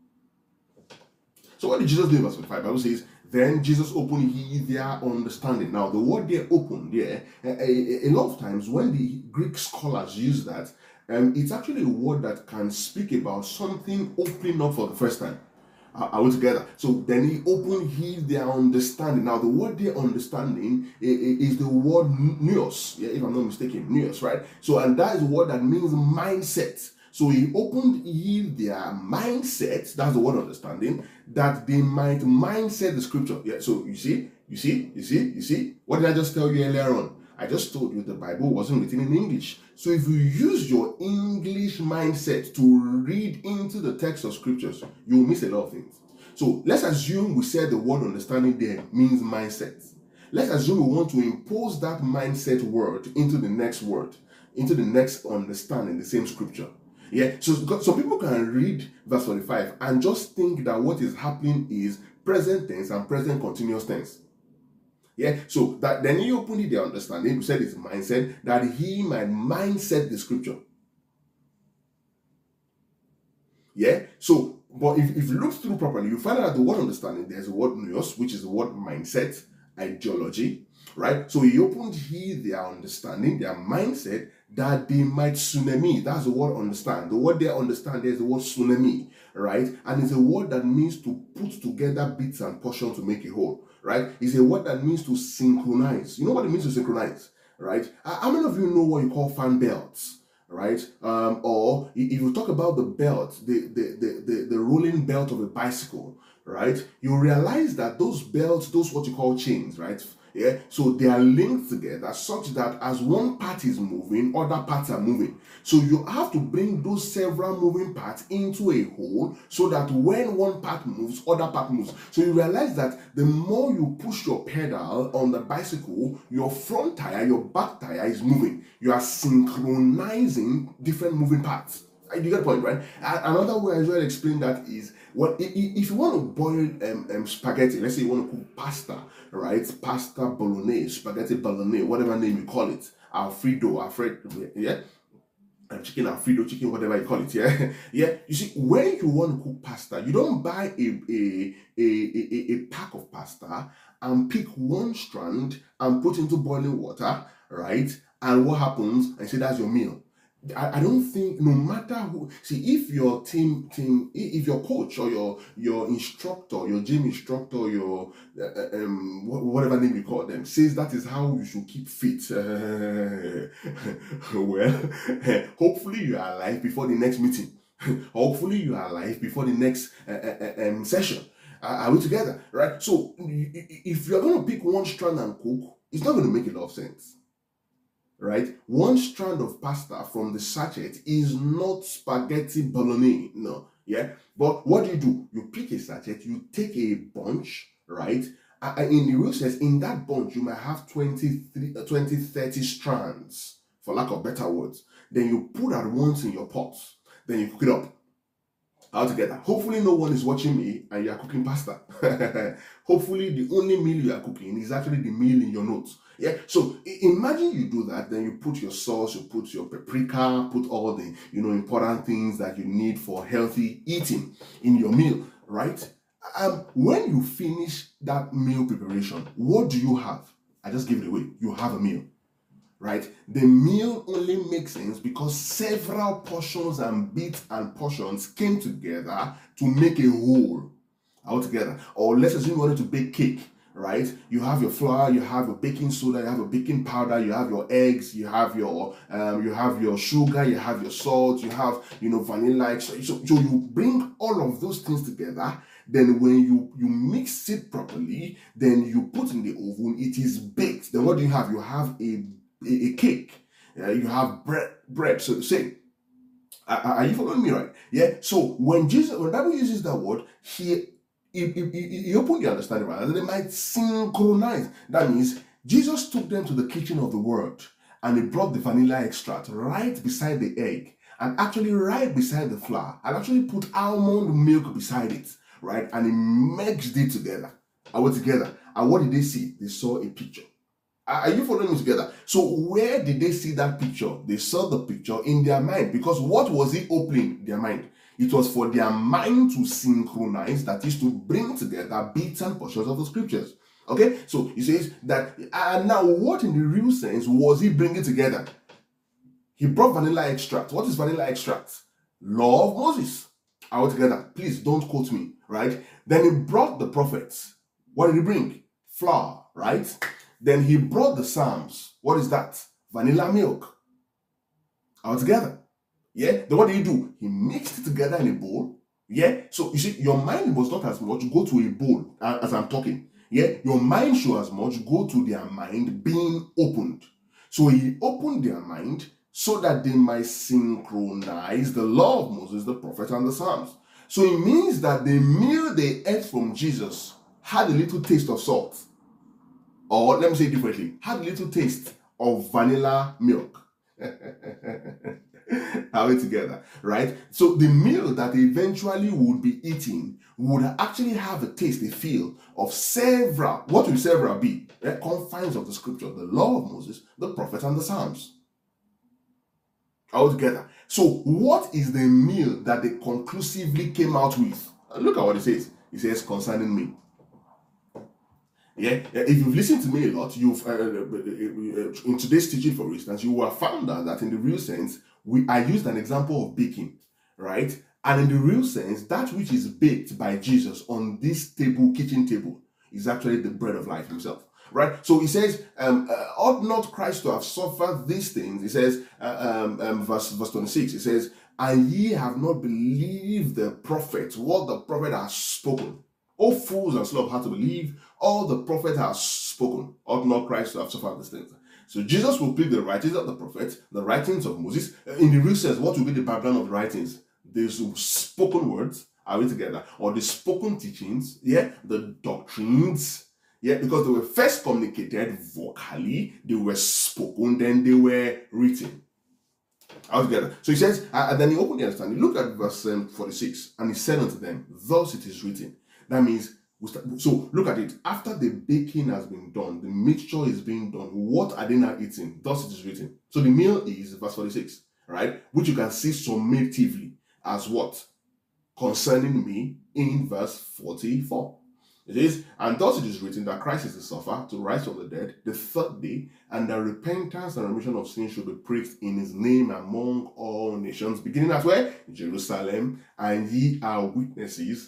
So what did Jesus do in verse five? The Bible says, then Jesus opened ye their understanding. Now the word there opened, yeah, a, a, a lot of times when the Greek scholars use that, um, it's actually a word that can speak about something opening up for the first time. Are we together? So then he opened he their understanding. Now the word their understanding is the word nous, yeah, if I'm not mistaken, nous, right? So and that is a word that means mindset. So he opened he their mindset, that's the word understanding, that they might mindset the scripture. Yeah, so you see, you see, you see, you see, what did I just tell you earlier on? I just told you the Bible wasn't written in English. So if you use your English mindset to read into the text of scriptures, you'll miss a lot of things. So let's assume we said the word understanding there means mindset. let's assume we want to impose that mindset word into the next word, into the next understanding, the same scripture. Yeah, so some people can read verse forty-five and just think that what is happening is present tense and present continuous tense. Yeah, so that then he opened their understanding, he said his mindset, that he might mindset the scripture. Yeah, so but if, if you look through properly, you find out the word understanding, there's a word nous, which is the word mindset, ideology, right? So he opened he their understanding, their mindset, that they might tsunami. That's the word understand. The word they understand, there's the word tsunami, right? And it's a word that means to put together bits and portions to make a whole, right? It's a word that means to synchronize. You know what it means to synchronize, right? How many of you know what you call fan belts? Right? Um, or if you talk about the belt, the, the, the, the, the rolling belt of a bicycle, right? You realize that those belts, those what you call chains, right? Yeah, so they are linked together such that as one part is moving, other parts are moving. So you have to bring those several moving parts into a whole so that when one part moves, other part moves. So you realize that the more you push your pedal on the bicycle, your front tire, your back tire is moving. You are synchronizing different moving parts. You get the point, right? Another way I usually explain that is, well, if you want to boil um, um, spaghetti, let's say you want to cook pasta, right? Pasta bolognese, spaghetti bolognese, whatever name you call it, Alfredo, Alfredo, yeah? Chicken Alfredo, chicken, whatever you call it, yeah? Yeah, you see, when you want to cook pasta, you don't buy a, a, a, a, a pack of pasta and pick one strand and put into boiling water, right? And what happens? And say that's your meal. I, I don't think, no matter who, see, if your team, team, if your coach or your your instructor, your gym instructor, your uh, um whatever name you call them, says that is how you should keep fit, uh, well, hopefully you are alive before the next meeting. Hopefully you are alive before the next uh, uh, um, session. Uh, are we together, right? So if you're going to pick one strand and cook, it's not going to make a lot of sense. Right? One strand of pasta from the sachet is not spaghetti bolognese. No. Yeah. But what do you do? You pick a sachet, you take a bunch, right? Uh, in the real sense, in that bunch, you might have twenty, thirty strands, for lack of better words. Then you put that once in your pot. Then you cook it up. All together. Hopefully no one is watching me and you are cooking pasta. Hopefully the only meal you are cooking is actually the meal in your notes. Yeah. So imagine you do that, then you put your sauce, you put your paprika, put all the, you know, important things that you need for healthy eating in your meal, right? Um, when you finish that meal preparation, what do you have? I just give it away. You have a meal. Right? The meal only makes sense because several portions and bits and portions came together to make a whole all together. Or let's assume you wanted to bake cake, right? You have your flour, you have your baking soda, you have your baking powder, you have your eggs, you have your um, you have your sugar, you have your salt, you have, you know, vanilla. So, so you bring all of those things together. Then when you, you mix it properly, then you put in the oven, it is baked. Then what do you have? You have a A, a cake, uh, you have bread, bread, so to say. Are, are you following me, right? Yeah. So when Jesus, when the Bible uses that word, he he, he, he opened the understanding, right? And they might synchronize. That means Jesus took them to the kitchen of the Word, and he brought the vanilla extract right beside the egg, and actually right beside the flour, and actually put almond milk beside it, right? And he mixed it together. I went together, and what did they see? They saw a picture. Are you following me together? So where did they see that picture? They saw the picture in their mind, because what was he opening their mind? It was for their mind to synchronize, that is to bring together bits and portions of the scriptures. Okay, so he says that, and now what in the real sense was he bringing together? He brought vanilla extract. What is vanilla extract? Law of Moses. All together. Please don't quote me, right? Then he brought the prophets. What did he bring? Flour, right? Then he brought the Psalms. What is that? Vanilla milk. All together. Yeah. Then what did he do? He mixed it together in a bowl. Yeah. So you see, your mind must not as much go to a bowl as I'm talking. Yeah. Your mind should as much go to their mind being opened. So he opened their mind so that they might synchronize the law of Moses, the prophet, and the Psalms. So it means that the meal they ate from Jesus had a little taste of salt. or let me say it differently, had a little taste of vanilla milk. Are we together? Right? So the meal that they eventually would be eating would actually have a taste, a feel of several, what will several be? The confines of the scripture, the law of Moses, the prophets, and the Psalms. All together. So what is the meal that they conclusively came out with? Look at what it says. It says concerning me. Yeah, if you've listened to me a lot, you've uh, uh, in today's teaching, for instance, you will have found out that in the real sense, we I used an example of baking, right? And in the real sense, that which is baked by Jesus on this table, kitchen table, is actually the bread of life himself, right? So he says, um, uh, ought not Christ to have suffered these things? He says, uh, um, um, verse, verse twenty-six, he says, and ye have not believed the prophet, what the prophet has spoken. O fools and slow of heart to believe all the prophet has spoken. Ought not Christ to have suffered these things? So Jesus will pick the writings of the prophet, the writings of Moses. In the real sense, what will be the background of the writings? There's spoken words, are we together? Or the spoken teachings, yeah, the doctrines, yeah, because they were first communicated vocally, they were spoken, then they were written. All together. So he says, uh, and then he opened the understanding. Look at verse um, forty-six. And he said unto them, thus it is written. That means, so look at it. After the baking has been done, the mixture is being done. What are they now eating? Thus it is written. So the meal is verse forty-six, right? Which you can see summatively as what? Concerning me in verse forty-four. It is, and thus it is written that Christ is to suffer, to rise from the dead, the third day, and that repentance and remission of sins should be preached in his name among all nations, beginning at where? Jerusalem, and ye are witnesses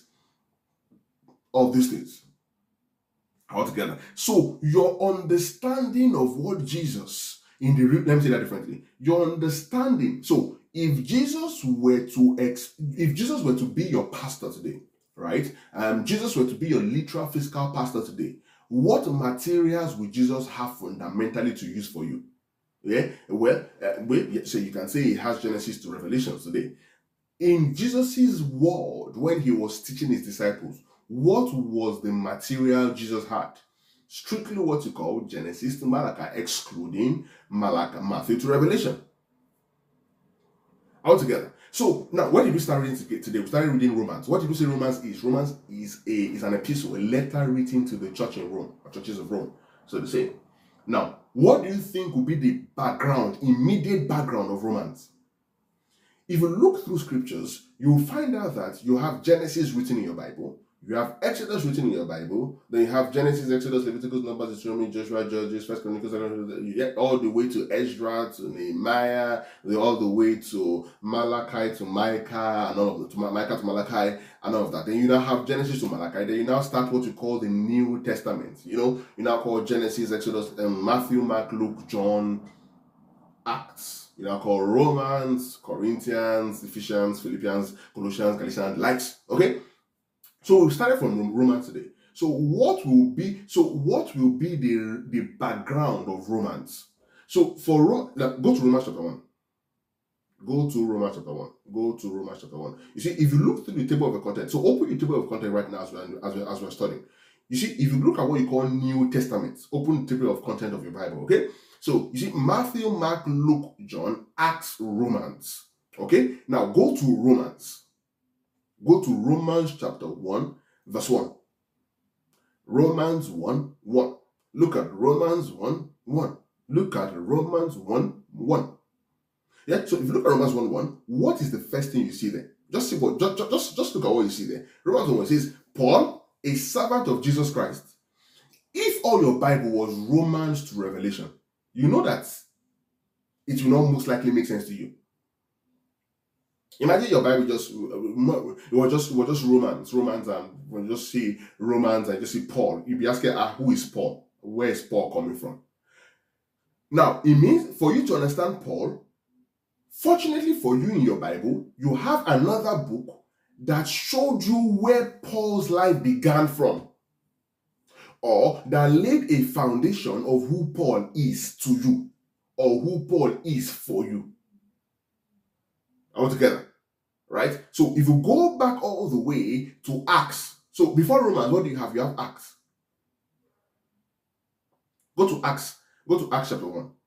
of these things. Altogether. So your understanding of what Jesus in the let me say that differently. Your understanding. So if Jesus were to ex, if Jesus were to be your pastor today, right? Um, Jesus were to be your literal physical pastor today, what materials would Jesus have fundamentally to use for you? Yeah. Well, uh, well so you can say he has Genesis to Revelation today. In Jesus's world, when he was teaching his disciples, what was the material Jesus had? Strictly what you call Genesis to Malachi, excluding Malachi, Matthew to Revelation. Altogether. So now, when did we start reading today? We started reading Romans. What did we say Romans is? Romans is a is an epistle, a letter written to the church in Rome, or churches of Rome. So to say. Now, what do you think would be the background, immediate background of Romans? If you look through scriptures, you will find out that you have Genesis written in your Bible, you have Exodus written in your Bible, then you have Genesis, Exodus, Leviticus, Numbers, Deuteronomy, Joshua, Judges, First Chronicles, you get all the way to Ezra, to Nehemiah, all the way to Malachi, to Micah, and all of that, to Micah to Malachi, and all of that. Then you now have Genesis to Malachi. Then you now start what you call the New Testament. You know, you now call Genesis, Exodus, um, Matthew, Mark, Luke, John, Acts. You now call Romans, Corinthians, Ephesians, Philippians, Colossians, Galatians, likes. Okay. So we started from Romans today. So what will be so what will be the, the background of Romans? So for Rome, go to Romans chapter one. Go to Romans chapter one. Go to Romans chapter one. You see, if you look through the table of the content, so open your table of content right now as we're as we're, as we're studying. You see, if you look at what you call New Testament, open the table of content of your Bible. Okay. So you see, Matthew, Mark, Luke, John, Acts, Romans. Okay. Now go to Romans. Go to Romans chapter one, verse one. Romans one, one. Look at Romans one, one. Look at Romans one, one. Yeah, so if you look at Romans one, one, what is the first thing you see there? Just see what, just, just, just look at what you see there. Romans one, one says, Paul, a servant of Jesus Christ. If all your Bible was Romans to Revelation, you know that it will not most likely make sense to you. Imagine your Bible just it was just it was just Romans, Romans, and when you just see Romans and just see Paul, you'll be asking, ah, who is Paul? Where is Paul coming from? Now, it means for you to understand Paul, fortunately for you in your Bible, you have another book that showed you where Paul's life began from, or that laid a foundation of who Paul is to you, or who Paul is for you. All together, right? So if you go back all the way to Acts, so before Romans, what do you have? You have Acts. Go to Acts. Go to Acts chapter one.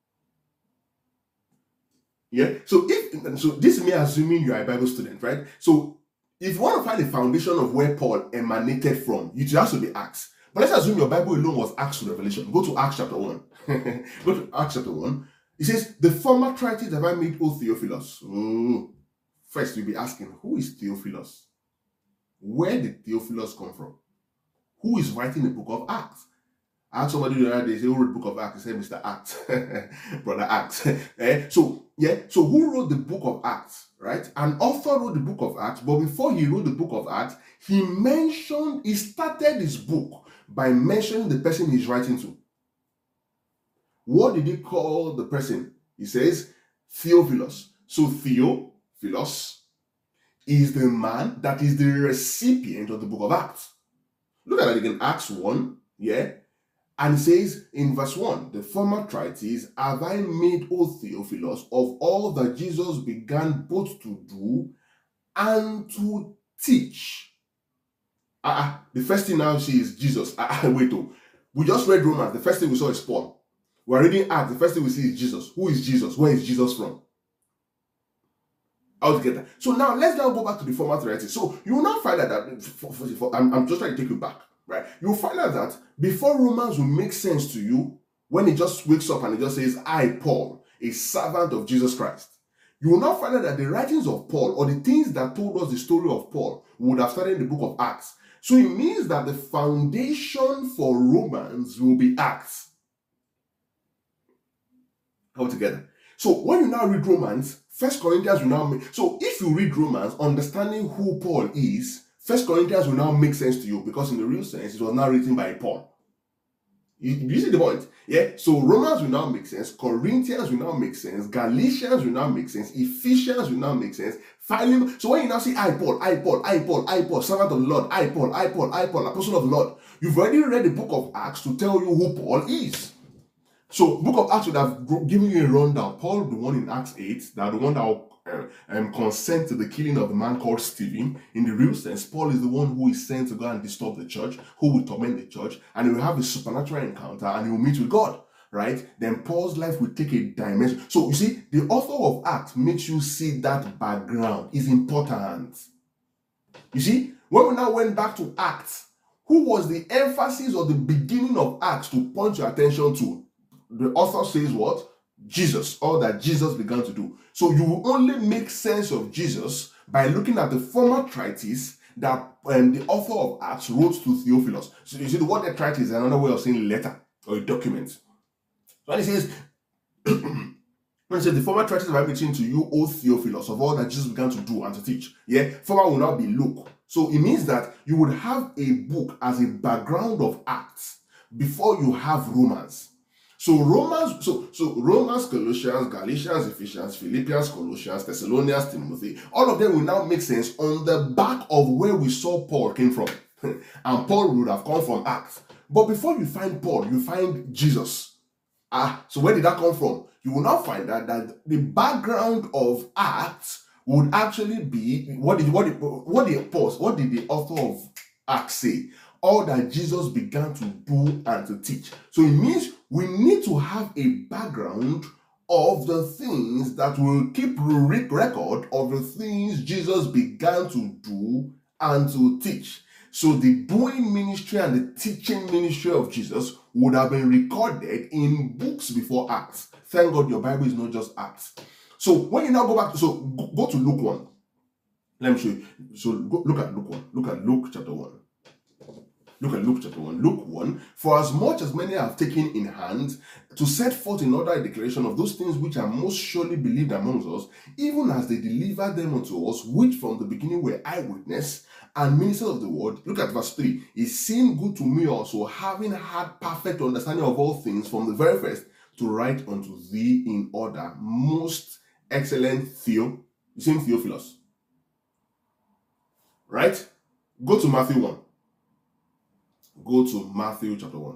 Yeah. So if so, this is me assuming you are a Bible student, right? So if you want to find the foundation of where Paul emanated from, it has to be Acts. But let's assume your Bible alone was Acts to Revelation. Go to Acts chapter one. Go to Acts chapter one. It says, the former trities have I made, O Theophilus. Ooh. First, you'll be asking, who is Theophilus? Where did Theophilus come from? Who is writing the book of Acts? I asked somebody the other day, say, who wrote the book of Acts? He said, Mister Acts. Brother Acts. eh? So, yeah, so who wrote the book of Acts, right? An author wrote the book of Acts, but before he wrote the book of Acts, he mentioned, he started his book by mentioning the person he's writing to. What did he call the person? He says, Theophilus. So Theophilus is the man that is the recipient of the book of Acts. Look at that again, Acts one, yeah? And it says in verse one, the former treatise have I made, O Theophilus, of all that Jesus began both to do and to teach. Uh, the first thing now she is Jesus. Uh, wait, oh. We just read Romans. The first thing we saw is Paul. We're reading Acts. The first thing we see is Jesus. Who is Jesus? Where is Jesus from? Altogether. So now let's now go back to the former treatise. So you will now find out that for, for, for, I'm, I'm just trying to take you back, right? You'll find out that before Romans will make sense to you, when it just wakes up and it just says, I, Paul, a servant of Jesus Christ, you will now find out that the writings of Paul, or the things that told us the story of Paul, would have started in the book of Acts. So it means that the foundation for Romans will be Acts. Altogether. So when you now read Romans, First Corinthians will now make, so if you read Romans, understanding who Paul is, First Corinthians will now make sense to you, because in the real sense, it was now written by Paul. You, you see the point? Yeah. So Romans will now make sense, Corinthians will now make sense, Galatians will now make sense, Ephesians will now make sense, Philemon. So when you now see I Paul, I Paul, I Paul, I Paul, servant of the Lord, I Paul, I Paul, I Paul, apostle of the Lord, you've already read the book of Acts to tell you who Paul is. So book of Acts would have given you a rundown. Paul, the one in Acts eight, that the one that will uh, um, consent to the killing of the man called Stephen. In the real sense, Paul is the one who is sent to go and disturb the church, who will torment the church, and he will have a supernatural encounter, and he will meet with God, right? Then Paul's life will take a dimension. So you see, the author of Acts makes you see that background is important. You see, when we now went back to Acts, who was the emphasis or the beginning of Acts to point your attention to? The author says what? Jesus, all that Jesus began to do. So you will only make sense of Jesus by looking at the former treatise that um, the author of Acts wrote to Theophilus. So you see, the word treatise is another way of saying letter or a document. So when he says, when he says the former treatise have I written to you, O Theophilus, of all that Jesus began to do and to teach. Yeah, former will now be Luke. So it means that you would have a book as a background of Acts before you have Romans. So Romans, so so Romans, Colossians, Galatians, Ephesians, Philippians, Colossians, Thessalonians, Timothy, all of them will now make sense on the back of where we saw Paul came from. And Paul would have come from Acts. But before you find Paul, you find Jesus. Ah, so where did that come from? You will now find that, that the background of Acts would actually be, what did what did what did Paul, what did the author of Acts say? All that Jesus began to do and to teach. So it means we need to have a background of the things that will keep record of the things Jesus began to do and to teach. So the doing ministry and the teaching ministry of Jesus would have been recorded in books before Acts. Thank God your Bible is not just Acts. So when you now go back to, so go, go to Luke one. Let me show you. So go, look at Luke one. Look at Luke chapter one. Look at Luke chapter one. Luke one, for as much as many have taken in hand to set forth in order a declaration of those things which are most surely believed amongst us, even as they delivered them unto us, which from the beginning were eyewitness and ministers of the word. Look at verse three. It seemed good to me also, having had perfect understanding of all things from the very first, to write unto thee in order, most excellent Theo, the same Theophilus. Right? Go to Matthew one. Go to Matthew chapter one.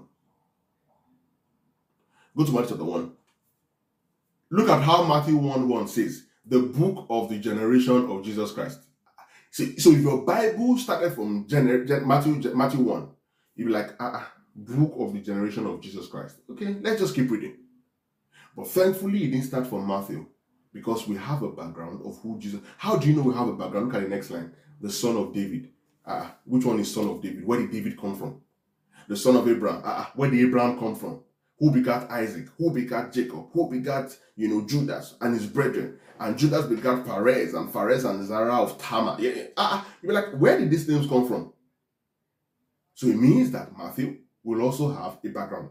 Go to Matthew chapter one. Look at how Matthew one one says, the book of the generation of Jesus Christ. See, so if your Bible started from Gen- Gen- Matthew, Matthew one, you'd be like, ah, uh-uh. book of the generation of Jesus Christ. Okay, let's just keep reading. But thankfully, it didn't start from Matthew, because we have a background of who Jesus. How do you know we have a background? Look at the next line. The son of David. Uh, which one is son of David? Where did David come from? The son of Abraham. Uh, where did Abraham come from? Who begat Isaac? Who begat Jacob? Who begat, you know, Judas and his brethren? And Judas begat Perez, and Perez and Zerah of Tamar. Yeah, yeah. Uh, you're like, where did these names come from? So it means that Matthew will also have a background.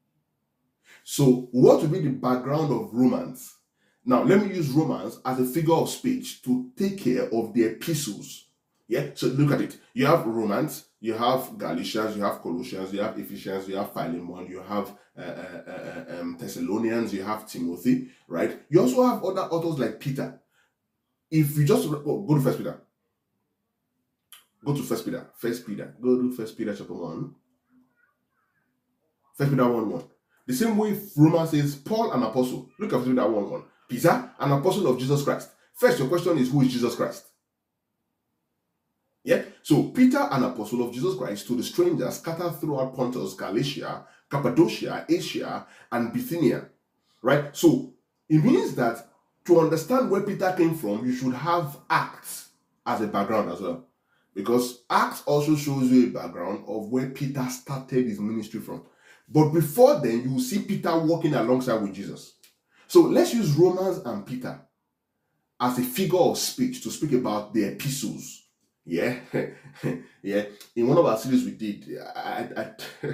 So what will be the background of Romans? Now, let me use Romans as a figure of speech to take care of the epistles. Yeah, so look at it. You have Romans, you have Galatians, you have Colossians, you have Ephesians, you have Philemon, you have uh, uh, uh, um, Thessalonians, you have Timothy, right? You also have other authors like Peter. If you just oh, go to First Peter, go to First Peter, First Peter, go to First Peter chapter one, First Peter one one. The same way Romans says, Paul, an apostle. Look at First Peter one one. Peter, an apostle of Jesus Christ. First, your question is, who is Jesus Christ? Yeah, so Peter, an apostle of Jesus Christ, to the strangers scattered throughout Pontus, Galatia, Cappadocia, Asia, and Bithynia. Right? So it means that to understand where Peter came from, you should have Acts as a background as well. Because Acts also shows you a background of where Peter started his ministry from. But before then, you will see Peter walking alongside with Jesus. So let's use Romans and Peter as a figure of speech to speak about the epistles. Yeah, yeah. In one of our series we did, I, I,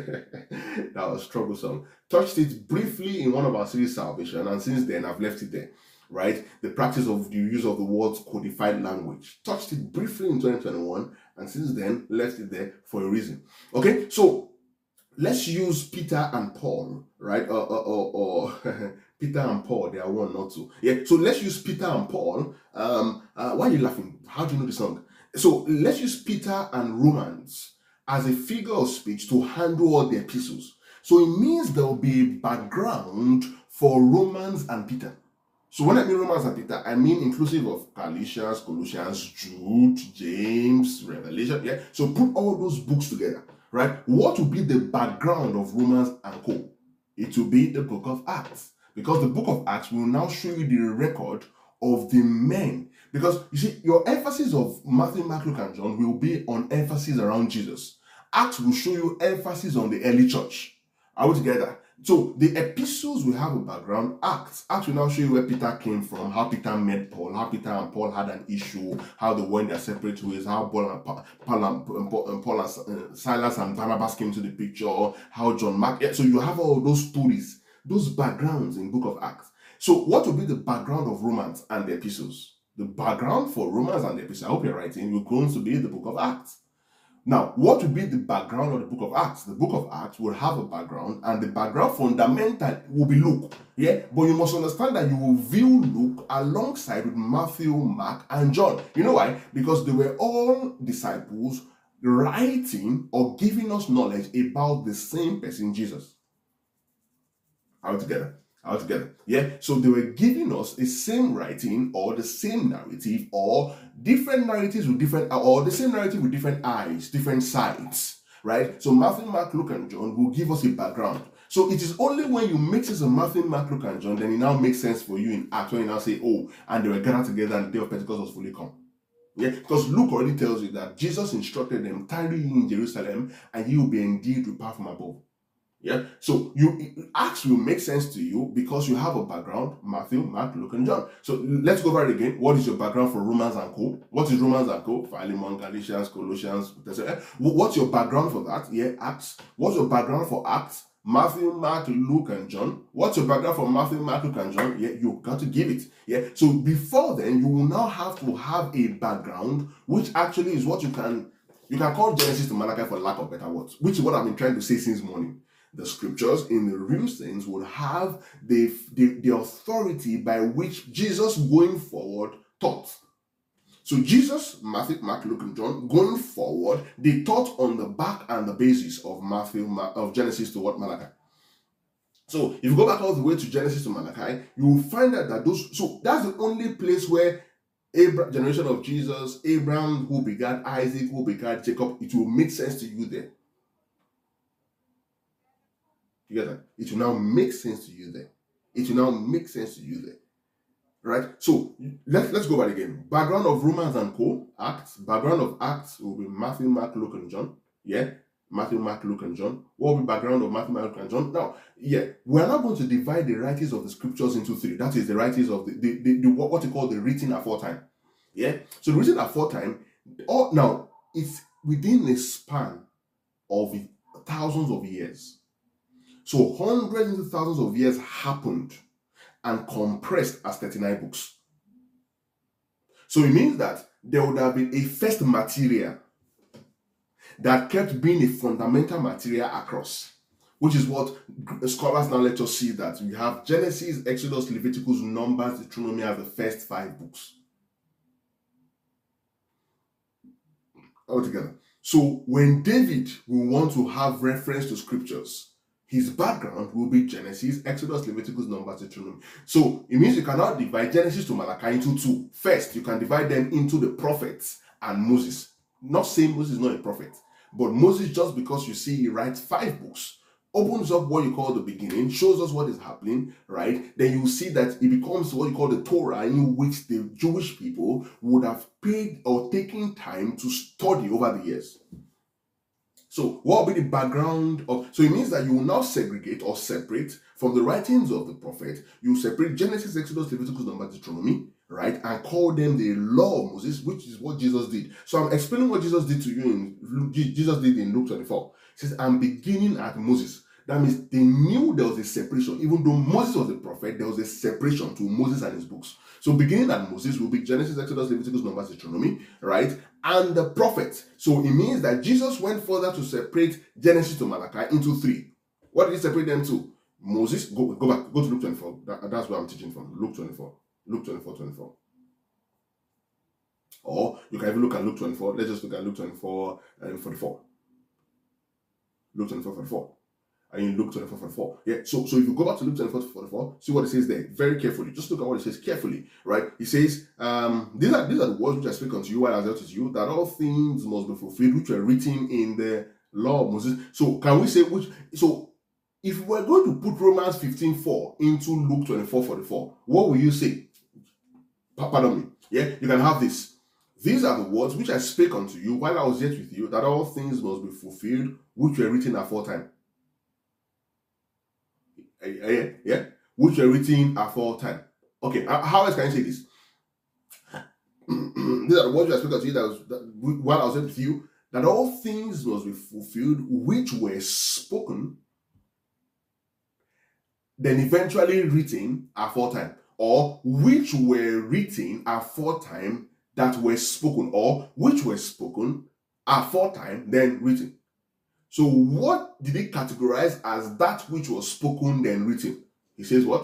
that was troublesome. Touched it briefly in one of our series, Salvation, and since then I've left it there. Right, the practice of the use of the words codified language. Touched it briefly in twenty twenty-one, and since then left it there for a reason. Okay, so let's use Peter and Paul, right? Or, or, or, or Peter and Paul, they are one, not two. Yeah, so let's use Peter and Paul. Um, uh, why are you laughing? How do you know the song? So let's use Peter and Romans as a figure of speech to handle all the epistles. So it means there will be a background for Romans and Peter. So when I mean Romans and Peter, I mean inclusive of Galatians, Colossians, Jude, James, Revelation. Yeah. So put all those books together, right? What will be the background of Romans and co? It will be the book of Acts. Because the book of Acts will now show you the record of the men. Because you see, your emphasis of Matthew, Mark, Luke, and John will be on emphasis around Jesus. Acts will show you emphasis on the early church. Are we together? So the epistles will have a background. Acts. Acts will now show you where Peter came from, how Peter met Paul, how Peter and Paul had an issue, how they went their separate ways, how Paul and, Paul and, Paul and Silas and Barnabas came to the picture, how John Mark. Yeah, so you have all those stories, those backgrounds in the book of Acts. So what will be the background of Romans and the epistles? The background for Romans and the epistles, I hope you're writing, will going to be the book of Acts. Now, what will be the background of the book of Acts? The book of Acts will have a background, and the background fundamental will be Luke. Yeah, but you must understand that you will view Luke alongside with Matthew, Mark, and John. You know why? Because they were all disciples writing or giving us knowledge about the same person, Jesus. Are we together? Are we together? Yeah. So they were giving us the same writing or the same narrative or different narratives with different, or the same narrative with different eyes, different sides, right? So Matthew, Mark, Luke, and John will give us a background. So it is only when you mix it of Matthew, Mark, Luke, and John, then it now makes sense for you in Acts when you now say, oh, and they were gathered together and the day of Pentecost was fully come. Yeah, because Luke already tells you that Jesus instructed them, tarry in Jerusalem, and you will be endued with power from above. Yeah, so you Acts will make sense to you because you have a background, Matthew, Mark, Luke, and John. So let's go over it again. What is your background for Romans and co? What is Romans and co? Philemon, Galatians, Colossians. What's your background for that? Yeah, Acts. What's your background for Acts? Matthew, Mark, Luke, and John. What's your background for Matthew, Mark, Luke, and John? Yeah, you got to give it. Yeah, so before then, you will now have to have a background, which actually is what you can you can call Genesis to Malachi for lack of better words, which is what I've been trying to say since morning. The scriptures in the real sense would have the, the, the authority by which Jesus going forward taught. So Jesus, Matthew, Mark, Luke, and John, going forward, they taught on the back and the basis of Matthew, of Genesis to what Malachi. So if you go back all the way to Genesis to Malachi, you will find out that those, so that's the only place where Abraham, generation of Jesus, Abraham who begat Isaac, who begat Jacob, it will make sense to you there. You get that? It will now make sense to you there. It will now make sense to you there. Right? So let's let's go back again. Background of Romans and Co. Acts. Background of Acts will be Matthew, Mark, Luke, and John. Yeah. Matthew, Mark, Luke, and John. What will be background of Matthew, Mark, Luke, and John? Now, yeah, we're not going to divide the writings of the scriptures into three. That is the writings of the, the, the, the what you call the written aforetime. Yeah. So the written aforetime, all now it's within a span of thousands of years. So hundreds of thousands of years happened and compressed as thirty-nine books. So it means that there would have been a first material that kept being a fundamental material across, which is what scholars now let us see, that we have Genesis, Exodus, Leviticus, Numbers, Deuteronomy as the first five books altogether. So when David will want to have reference to scriptures, his background will be Genesis, Exodus, Leviticus, Numbers, Deuteronomy. So it means you cannot divide Genesis to Malachi into two. First, you can divide them into the prophets and Moses. Not saying Moses is not a prophet, but Moses, just because you see he writes five books, opens up what you call the beginning, shows us what is happening, right? Then you see that it becomes what you call the Torah, in which the Jewish people would have paid or taken time to study over the years. So what will be the background of, so it means that you will now segregate or separate from the writings of the prophet. You separate Genesis, Exodus, Leviticus, Numbers, Deuteronomy, right? And call them the law of Moses, which is what Jesus did. So I'm explaining what Jesus did to you in, Jesus did in Luke twenty-four. He says, I'm beginning at Moses. That means they knew there was a separation. Even though Moses was a prophet, there was a separation to Moses and his books. So beginning at Moses will be Genesis, Exodus, Leviticus, Numbers, Deuteronomy, right? And the prophets. So it means that Jesus went further to separate Genesis to Malachi into three. What did he separate them to? Moses, go, go back, go to Luke twenty-four. That, that's where I'm teaching from. Luke twenty-four. Luke twenty-four, twenty-four. Or you can even look at Luke twenty-four. Let's just look at Luke twenty-four and forty-four. Luke twenty-four, forty-four. And in Luke twenty-four, forty-four. Yeah, so, so if you go back to Luke twenty-four, forty-four, see what it says there very carefully. Just look at what it says carefully, right? It says, um, these are these are the words which I speak unto you while I was with you, that all things must be fulfilled which were written in the law of Moses. So can we say which? So if we're going to put Romans fifteen four into Luke twenty-four, forty-four, what will you say? Pardon me. Yeah, you can have this. These are the words which I spake unto you while I was yet with you, that all things must be fulfilled which were written aforetime. Yeah, yeah, which were written aforetime. Okay, how else can I say this? These are the words I spoke unto you that was that, while I was with you, that all things must be fulfilled which were spoken, then eventually written aforetime, or which were written aforetime that were spoken, or which were spoken aforetime then written. So what did he categorize as that which was spoken then written? He says what?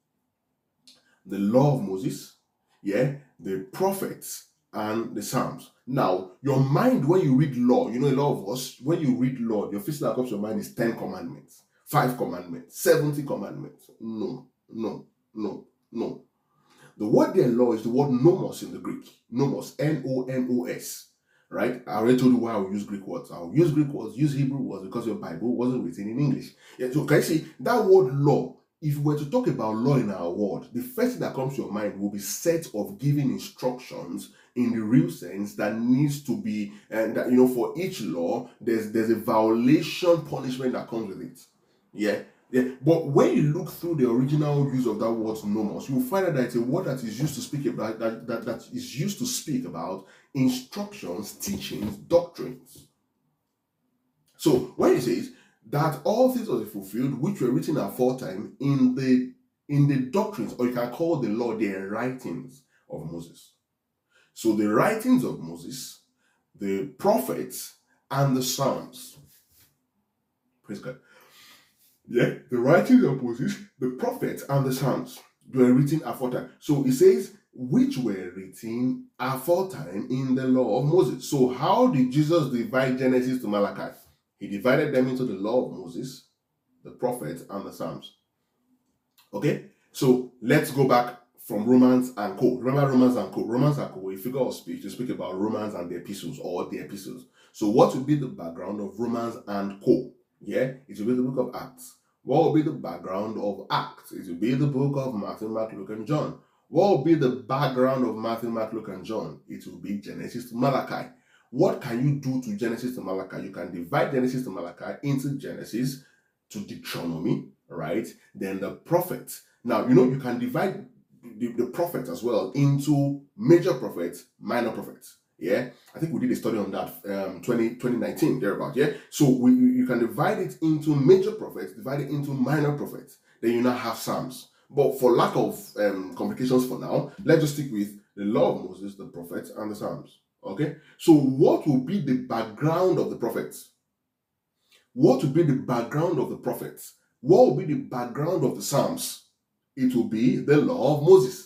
The law of Moses, yeah, the prophets, and the Psalms. Now, your mind, when you read law, you know, a lot of us, when you read law, your first thing that comes to your mind is ten commandments, five commandments, seventy commandments. No, no, no, no. The word there, law, is the word nomos in the Greek. Nomos, N O M O S. Right? I already told you why I will use Greek words. I will use Greek words, use Hebrew words, because your Bible wasn't written in English. Yeah, so can you see that word law? If we were to talk about law in our world, the first thing that comes to your mind will be set of giving instructions in the real sense that needs to be, and that, you know, for each law, there's there's a violation punishment that comes with it. Yeah. Yeah, but when you look through the original use of that word nomos, you'll find that it's a word that is used to speak about that, that, that is used to speak about instructions, teachings, doctrines. So when it says that all things are fulfilled which were written aforetime in the in the doctrines, or you can call the law the writings of Moses. So the writings of Moses, the prophets, and the Psalms. Praise God. Yeah, the writings of Moses, the prophets, and the Psalms were written aforetime. So it says, which were written aforetime in the law of Moses. So how did Jesus divide Genesis to Malachi? He divided them into the law of Moses, the prophets, and the Psalms. Okay, so let's go back from Romans and Co. Remember Romans and Co. Romans and Co. A figure of speech to speak about Romans and the epistles, or the epistles. So what would be the background of Romans and Co? Yeah, it will be the book of Acts. What will be the background of Acts? It will be the book of Matthew, Mark, Luke, and John. What will be the background of Matthew, Mark, Luke, and John? It will be Genesis to Malachi. What can you do to Genesis to Malachi? You can divide Genesis to Malachi into Genesis to Deuteronomy, right? Then the prophets. Now, you know, you can divide the, the prophets as well into major prophets, minor prophets. Yeah, I think we did a study on that um twenty, twenty nineteen, thereabout. Yeah, so we, you can divide it into major prophets, divide it into minor prophets. Then you now have Psalms. But for lack of um, complications for now, let's just stick with the law of Moses, the prophets, and the Psalms. Okay, so what will be the background of the prophets? What will be the background of the prophets? What will be the background of the Psalms? It will be the law of Moses.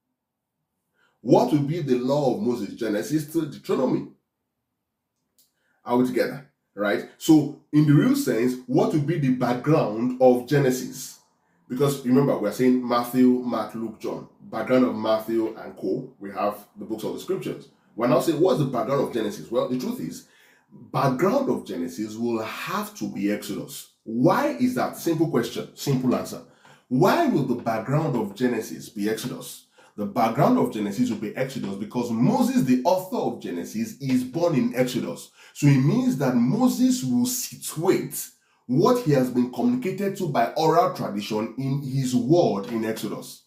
What will be the law of Moses? Genesis to Deuteronomy. Are we together? Right? So, in the real sense, what will be the background of Genesis? Because remember, we're saying Matthew, Mark, Luke, John. Background of Matthew and co. We have the books of the scriptures. We're now saying, what's the background of Genesis? Well, the truth is, background of Genesis will have to be Exodus. Why is that? Simple question, simple answer. Why will the background of Genesis be Exodus? The background of Genesis will be Exodus because Moses, the author of Genesis, is born in Exodus. So it means that Moses will situate what he has been communicated to by oral tradition in his word in Exodus.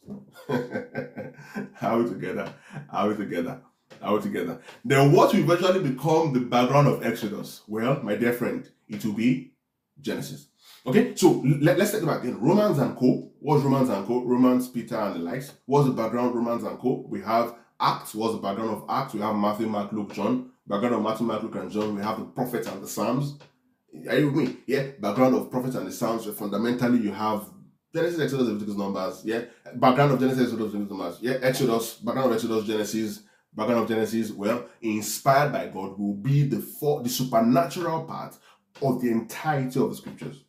Are we together? Are we together? Are we together? Then what will eventually become the background of Exodus? Well, my dear friend, it will be Genesis. Okay, so let, let's take it back again. Romans and co. What's Romans and co? Romans, Peter, and the likes. What's the background? Romans and co. We have Acts. What's the background of Acts? We have Matthew, Mark, Luke, John. Background of Matthew, Mark, Luke, and John. We have the prophets and the Psalms. Are you with me? Yeah. Background of prophets and the Psalms. Fundamentally, you have Genesis, Exodus, Leviticus, Numbers. Yeah. Background of Genesis, Exodus, Leviticus, Numbers. Yeah. Exodus. Background of Exodus, Genesis. Background of Genesis. Well, inspired by God will be the for, the supernatural part of the entirety of the scriptures.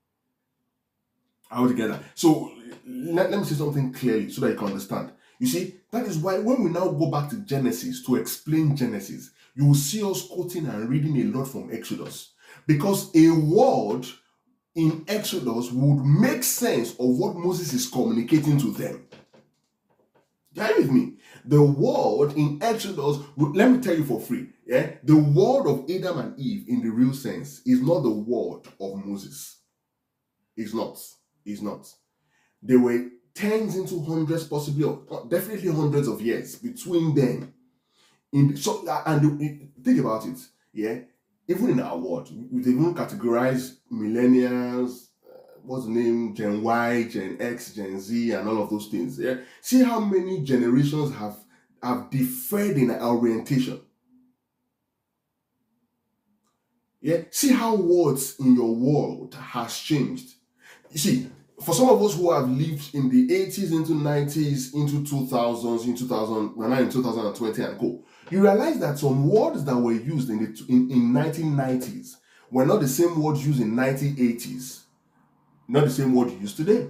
Are we together? So let, let me say something clearly so that you can understand. You see, that is why when we now go back to Genesis to explain Genesis, you will see us quoting and reading a lot from Exodus. Because a word in Exodus would make sense of what Moses is communicating to them. Are you with me? The word in Exodus, let me tell you for free, yeah, the word of Adam and Eve in the real sense is not the word of Moses. It's not. It's not. There were tens into hundreds, possibly, definitely hundreds of years between them. In so, and think about it, yeah. Even in our world, we even categorize millennials, uh, what's the name, Gen Y, Gen X, Gen Z, and all of those things. Yeah. See how many generations have have differed in orientation. Yeah. See how words in your world has changed. You see, for some of us who have lived in the eighties, into nineties, into two thousands, in two thousand, we're now in two thousand twenty and go, you realize that some words that were used in the in, in nineteen nineties were not the same words used in nineteen eighties. Not the same word used today.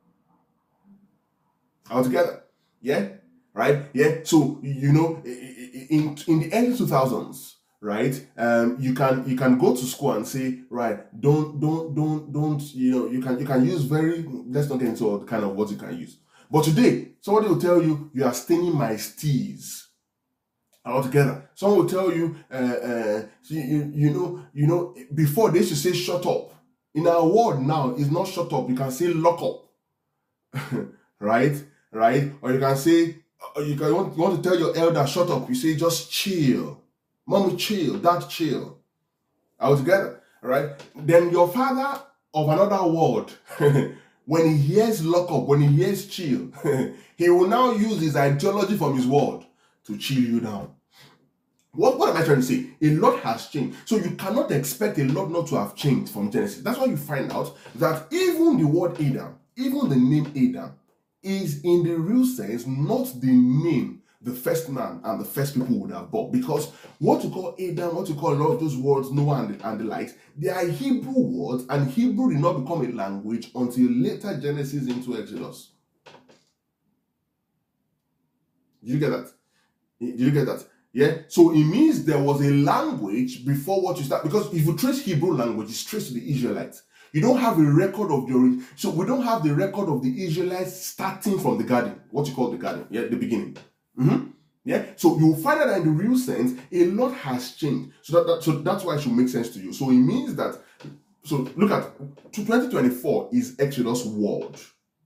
Altogether. Yeah? Right? Yeah? So, you know, in, in the early two thousands, right, um you can you can go to school and say, right, don't don't don't don't you know, you can you can use very, let's not get into all the kind of words you can use. But today somebody will tell you, you are staining my steez. Altogether, someone will tell you, uh, uh you, you know you know before they used to say shut up. In our world now, it's not shut up, you can say lock up. right right or you can say, or you can want, you want to tell your elder shut up, you say just chill. Mommy, chill. Dad, chill. All together, right? Then your father of another word, when he hears lock up, when he hears chill, he will now use his ideology from his word to chill you down. What, what am I trying to say? A lot has changed. So you cannot expect a lot not to have changed from Genesis. That's why you find out that even the word Adam, even the name Adam, is in the real sense not the name the first man and the first people would have bought. Because what you call Adam, what you call a lot of those words, Noah and the, and the likes, they are Hebrew words, and Hebrew did not become a language until later Genesis into Exodus. Did you get that? Did you get that? Yeah? So it means there was a language before what you start. Because if you trace Hebrew language, it's traced to the Israelites. You don't have a record of your, so we don't have the record of the Israelites starting from the garden, what you call the garden, yeah, the beginning. Mm-hmm. Yeah, so you'll find out that in the real sense, a lot has changed. So that, that so that's why it should make sense to you. So it means that, so look at twenty twenty-four is Exodus world.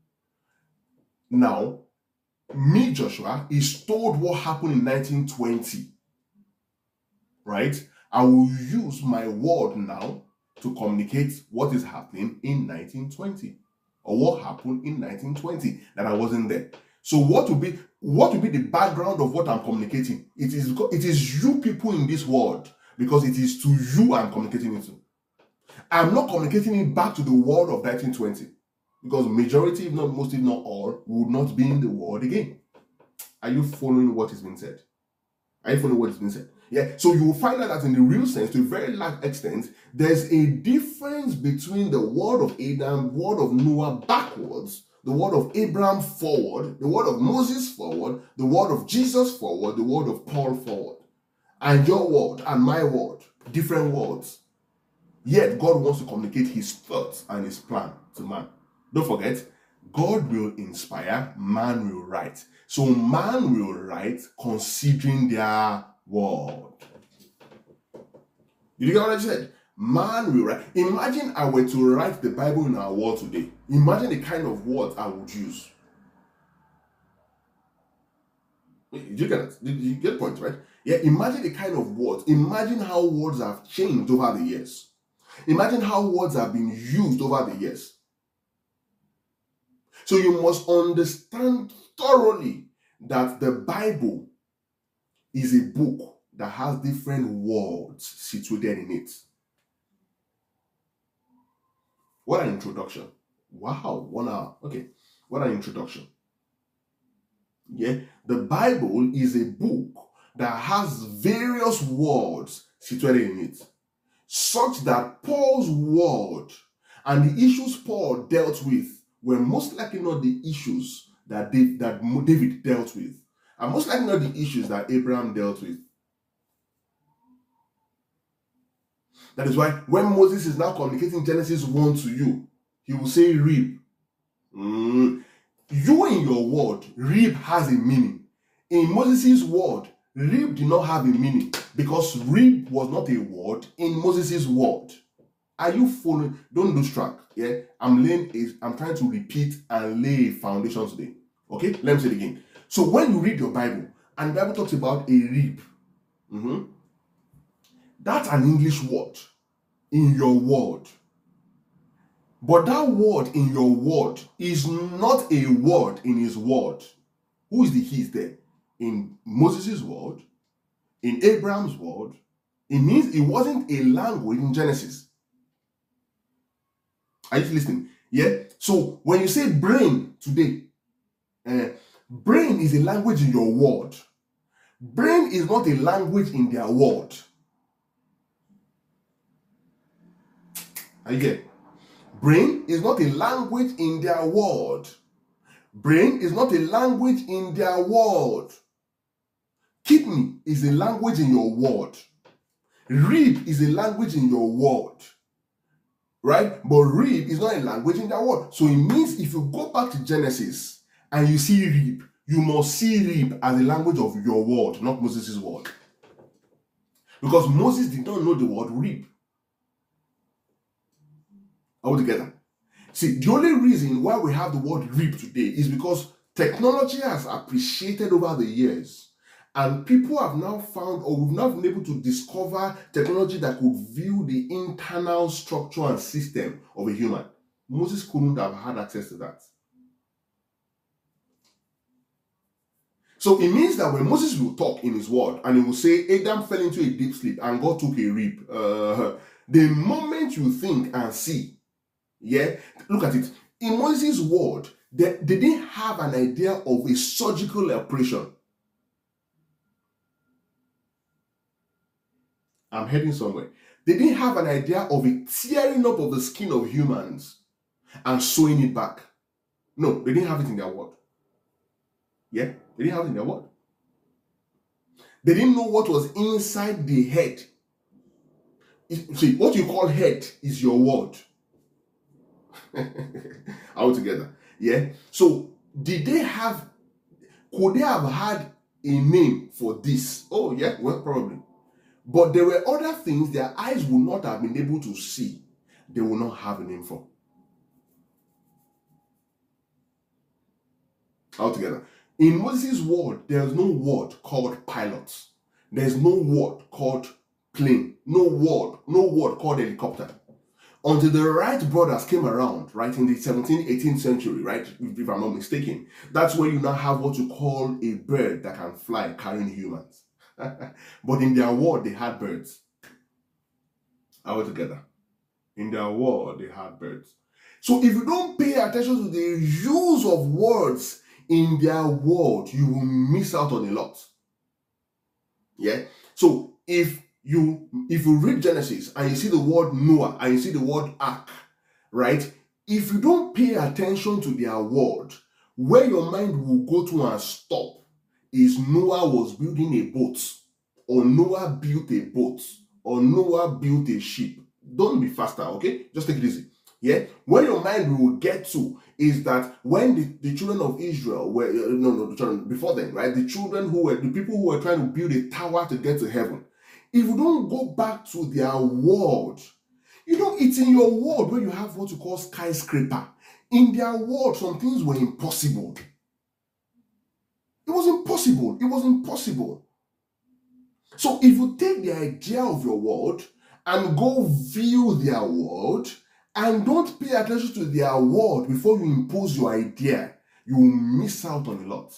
Now, me, Joshua, is told what happened in nineteen twenty. Right? I will use my word now to communicate what is happening in nineteen twenty, or what happened in nineteen twenty that I wasn't there. So what will be what will be the background of what I'm communicating? It is it is you people in this world, because it is to you I'm communicating it to. I'm not communicating it back to the world of nineteen twenty, because majority, if not most, if not all, would not be in the world again. Are you following what is being said? Are you following what is being said? Yeah. So you will find out that in the real sense, to a very large extent, there's a difference between the word of Adam, word of Noah backwards, the word of Abraham forward, the word of Moses forward, the word of Jesus forward, the word of Paul forward, and your word and my word, different words. Yet God wants to communicate his thoughts and his plan to man. Don't forget, God will inspire, man will write. So man will write considering their word. Did you get what I said? Man will write. Imagine I were to write the Bible in our world today. Imagine the kind of words I would use. Did you get it? Did you get the point, right? Yeah, imagine the kind of words. Imagine how words have changed over the years. Imagine how words have been used over the years. So you must understand thoroughly that the Bible is a book that has different words situated in it. What an introduction. Wow, one hour. Okay, what an introduction. Yeah, the Bible is a book that has various words situated in it, such that Paul's word and the issues Paul dealt with were most likely not the issues that David, that David dealt with, and most likely not the issues that Abraham dealt with. That is why when Moses is now communicating Genesis one to you, he will say reap. Mm. You in your word, reap has a meaning. In Moses' word, reap did not have a meaning, because reap was not a word in Moses' word. Are you following? Don't lose track. Yeah, I'm laying is I'm trying to repeat and lay a foundation today. Okay, let me say it again. So when you read your Bible and the Bible talks about a reap, mm-hmm, that's an English word in your word. But that word in your word is not a word in his word. Who is the he there? In Moses' word, in Abraham's word, it means it wasn't a language in Genesis. Are you listening? Yeah. So when you say brain today, uh, brain is a language in your word. Brain is not a language in their word. Are you get? Brain is not a language in their word. Brain is not a language in their word. Kidney is a language in your word. Rib is a language in your word. Right? But rib is not a language in their word. So it means if you go back to Genesis and you see rib, you must see rib as a language of your word, not Moses' word. Because Moses did not know the word rib. Are we together? See, the only reason why we have the word rib today is because technology has appreciated over the years. And people have now found, or we've not been able to discover technology that could view the internal structure and system of a human. Moses couldn't have had access to that. So it means that when Moses will talk in his word and he will say, Adam fell into a deep sleep and God took a rib. Uh, the moment you think and see, yeah, look at it. In Moses' word, they, they didn't have an idea of a surgical operation. I'm heading somewhere. They didn't have an idea of a tearing up of the skin of humans and sewing it back. No, they didn't have it in their word. Yeah, they didn't have it in their word. They didn't know what was inside the head. See, what you call head is your word. All together. Yeah. So did they have, could they have had a name for this? Oh yeah, well, probably. But there were other things their eyes would not have been able to see. They will not have a name for. Altogether. In Moses' word, there is no word called pilot. There's no word called plane. No word, no word called helicopter. Until the Wright brothers came around, right, in the seventeenth, eighteenth century, right, if I'm not mistaken, that's where you now have what you call a bird that can fly carrying humans. But in their world, they had birds. All together. In their world, they had birds. So if you don't pay attention to the use of words in their world, you will miss out on a lot. Yeah. So if you if you read Genesis and you see the word Noah and you see the word ark, right? If you don't pay attention to their word, where your mind will go to and stop is Noah was building a boat, or Noah built a boat, or Noah built a ship. Don't be faster, okay? Just take it easy. Yeah, where your mind will get to is that when the, the children of Israel were, uh, no, no, the children before then, right? The children who were, the people who were trying to build a tower to get to heaven. If you don't go back to their world, you know, it's in your world where you have what you call skyscraper. In their world, some things were impossible. It was impossible. It was impossible. So if you take the idea of your world and go view their world, and don't pay attention to their word before you impose your idea, you will miss out on a lot.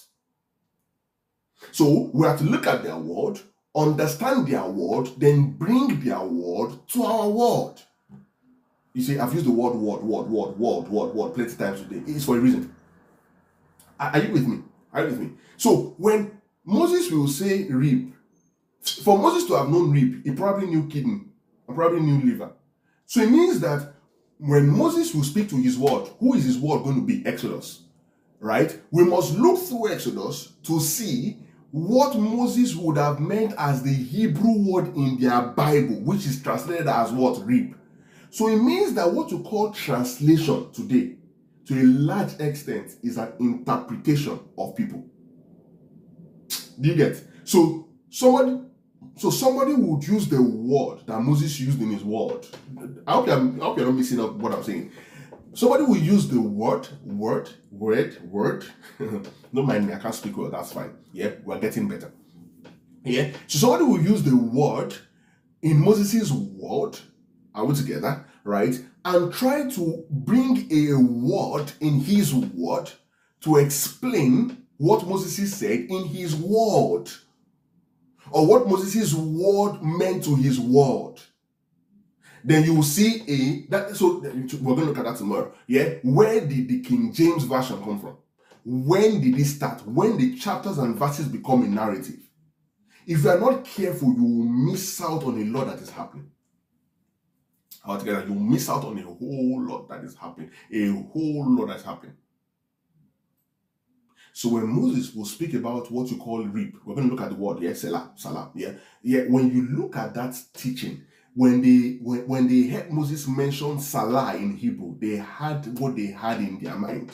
So we have to look at their word, understand their word, then bring their word to our word. You see, I've used the word word, word, word, word, word, word plenty times today. It's for a reason. Are, are you with me? Are you with me? So when Moses will say rib, for Moses to have known rib, he probably knew kidney, and probably knew liver. So it means that when Moses will speak to his word, who is his word going to be? Exodus, right? We must look through Exodus to see what Moses would have meant as the Hebrew word in their Bible, which is translated as what? Rib. So it means that what you call translation today, to a large extent, is an interpretation of people. Do you get? So somebody So somebody would use the word that Moses used in his word. I hope you're, I hope you're not missing up what I'm saying. Somebody will use the word, word, word, word. Don't mind me, I can't speak well, that's fine. Yeah, we're getting better. Yeah, so somebody will use the word in Moses' word, are we together, right? And try to bring a word in his word to explain what Moses said in his word, or what Moses' word meant to his word. Then you will see a, that. So we're going to look at that tomorrow. Yeah, where did the King James Version come from? When did it start? When the chapters and verses become a narrative? If you are not careful, you will miss out on a lot that is happening. Altogether, you will miss out on a whole lot that is happening. A whole lot that's happening. So when Moses will speak about what you call reap, we're going to look at the word, yeah, salah, salah, yeah, yeah. When you look at that teaching, when they when, when they heard Moses mention salah in Hebrew, they had what they had in their mind.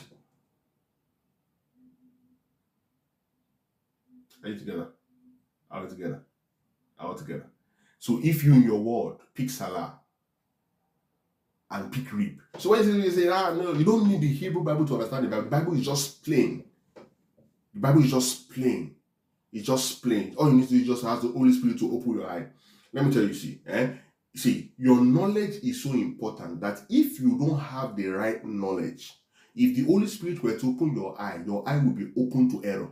Are you together? Are we together? Are we together? So if you in your word pick salah and pick reap, so when you say, ah, no, you don't need the Hebrew Bible to understand the Bible. The Bible is just plain. The Bible is just plain. It's just plain. All you need to do is just ask the Holy Spirit to open your eye. Let me tell you, see, eh? See, your knowledge is so important that if you don't have the right knowledge, if the Holy Spirit were to open your eye, your eye will be open to error.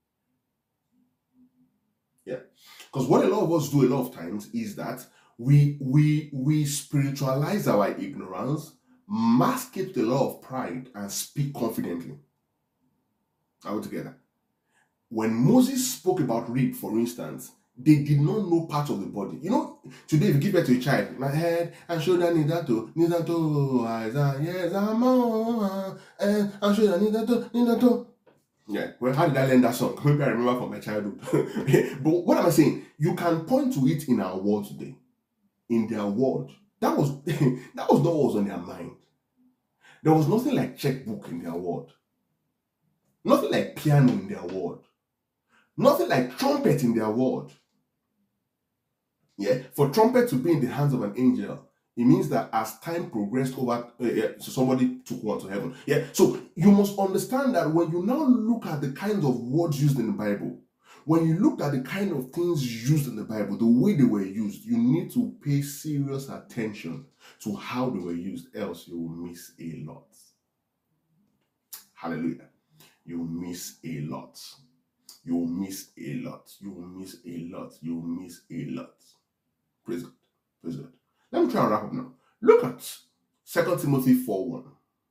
Yeah. Because what a lot of us do a lot of times is that we we we spiritualize our ignorance, mask it with a lot of pride, and speak confidently. Are we together? When Moses spoke about rib, for instance, they did not know part of the body. You know, today if you give birth to a child, my head and shoulder need that to, need that to, eyes and yes, I'm on, and shoulder need that to, need that to. Yeah, well, how did I learn that song? Maybe I remember from my childhood. But what am I saying? You can point to it in our world today, in their world. That was that was not what was on their mind. There was nothing like checkbook in their world. Nothing like piano in their world. Nothing like trumpet in their world. Yeah, for trumpet to be in the hands of an angel, it means that as time progressed over, uh, yeah, so somebody took one to heaven. Yeah, so you must understand that when you now look at the kinds of words used in the Bible, when you look at the kind of things used in the Bible, the way they were used, you need to pay serious attention to how they were used, else you will miss a lot. Hallelujah. You will miss a lot. You will miss a lot. You will miss a lot. You will miss a lot. Praise God. Praise God. Let me try and wrap up now. Look at Second Timothy four one.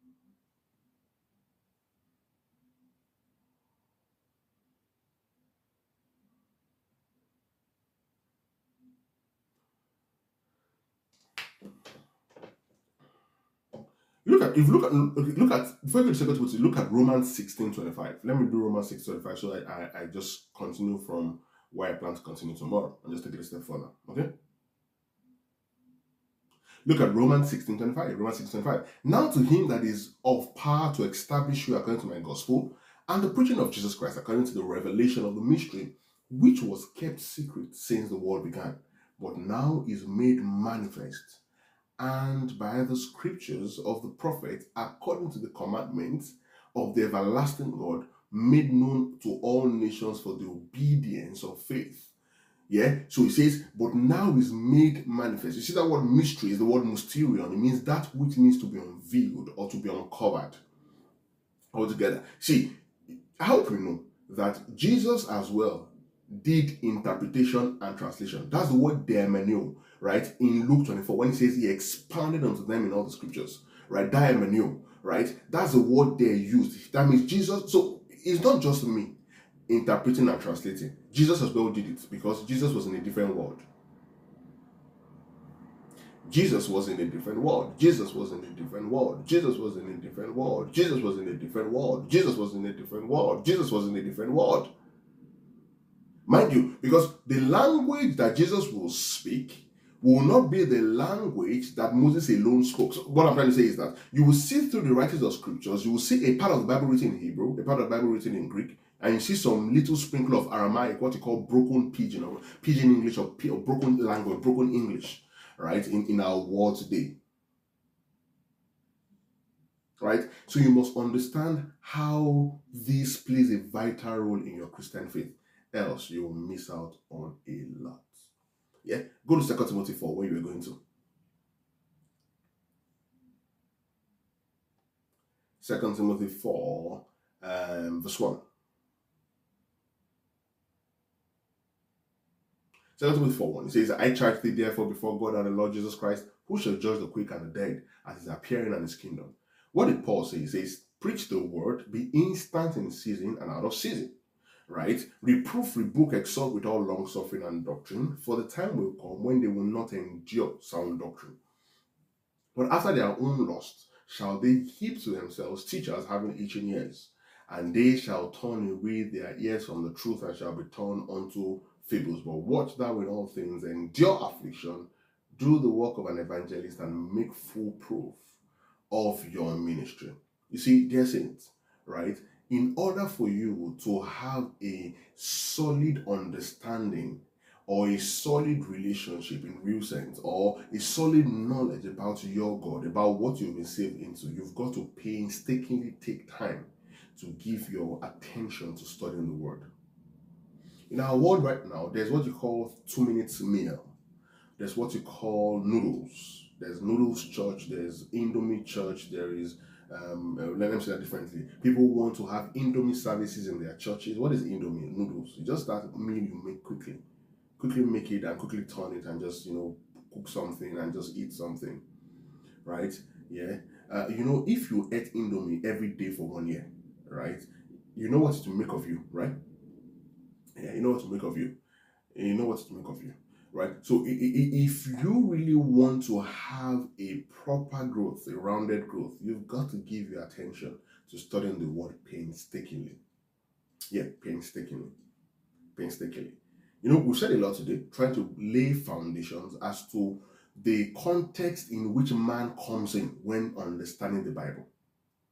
Look at if you look at look at before you go to Second Timothy, look at Romans sixteen twenty-five. Let me do Romans six twenty-five so I, I I just continue from where I plan to continue tomorrow and just take it a step further. Okay. Look at Romans sixteen twenty-five. Romans sixteen twenty-five. Now to him that is of power to establish you according to my gospel and the preaching of Jesus Christ according to the revelation of the mystery, which was kept secret since the world began, but now is made manifest, and by the scriptures of the prophets, according to the commandments of the everlasting God, made known to all nations for the obedience of faith. Yeah, so it says, but now is made manifest. You see that word mystery is the word mysterion. It means that which needs to be unveiled or to be uncovered altogether. See, I hope you know that Jesus as well did interpretation and translation. That's the word daemenio, right? In Luke twenty-four, when he says he expounded unto them in all the scriptures, right? Daemenio, right? That's the word they used. That means Jesus, so it's not just me interpreting and translating. Jesus as well did it because Jesus was in a different world. Jesus was in a different world. Jesus was in a different world. Jesus was in a different world. Jesus was in a different world. Jesus was in a different world. Jesus was in a different world. Mind you, because the language that Jesus will speak will not be the language that Moses alone spoke. So what I'm trying to say is that you will see through the writings of scriptures, you will see a part of the Bible written in Hebrew, a part of the Bible written in Greek, and you see some little sprinkle of Aramaic, what you call broken pidgin or pidgin English or, or broken language, broken English, right, in, in our world today. Right? So you must understand how this plays a vital role in your Christian faith. Else you will miss out on a lot. Yeah? Go to Second Timothy four, where you are going to. Second Timothy four, um, verse one. Second Timothy four one. It says, I charge thee therefore before God and the Lord Jesus Christ, who shall judge the quick and the dead at his appearing and his kingdom. What did Paul say? He says, preach the word, be instant in season and out of season. Right? Reproof, rebuke, exhort with all long suffering and doctrine, for the time will come when they will not endure sound doctrine. But after their own lust shall they heap to themselves teachers having itching ears, and they shall turn away their ears from the truth and shall be turned unto fables. But watch thou in all things, endure affliction, do the work of an evangelist, and make full proof of your ministry. You see, dear saints, right? In order for you to have a solid understanding or a solid relationship in real sense, or a solid knowledge about your God, about what you've been saved into, you've got to painstakingly take time to give your attention to studying the word. In our world right now, there's what you call two minutes meal. There's what you call noodles. There's noodles church, there's Indomie church, there is Um, uh, let them say that differently. People want to have Indomie services in their churches. What is Indomie? Noodles. You just start a meal you make quickly. Quickly make it and quickly turn it and just, you know, cook something and just eat something. Right? Yeah. Uh, you know, if you ate Indomie every day for one year, right? You know what to make of you, right? Yeah, you know what to make of you. You know what to make of you. Right? So if you really want to have a proper growth, a rounded growth, you've got to give your attention to studying the word painstakingly. Yeah, painstakingly. Painstakingly. You know, we've said a lot today, trying to lay foundations as to the context in which man comes in when understanding the Bible.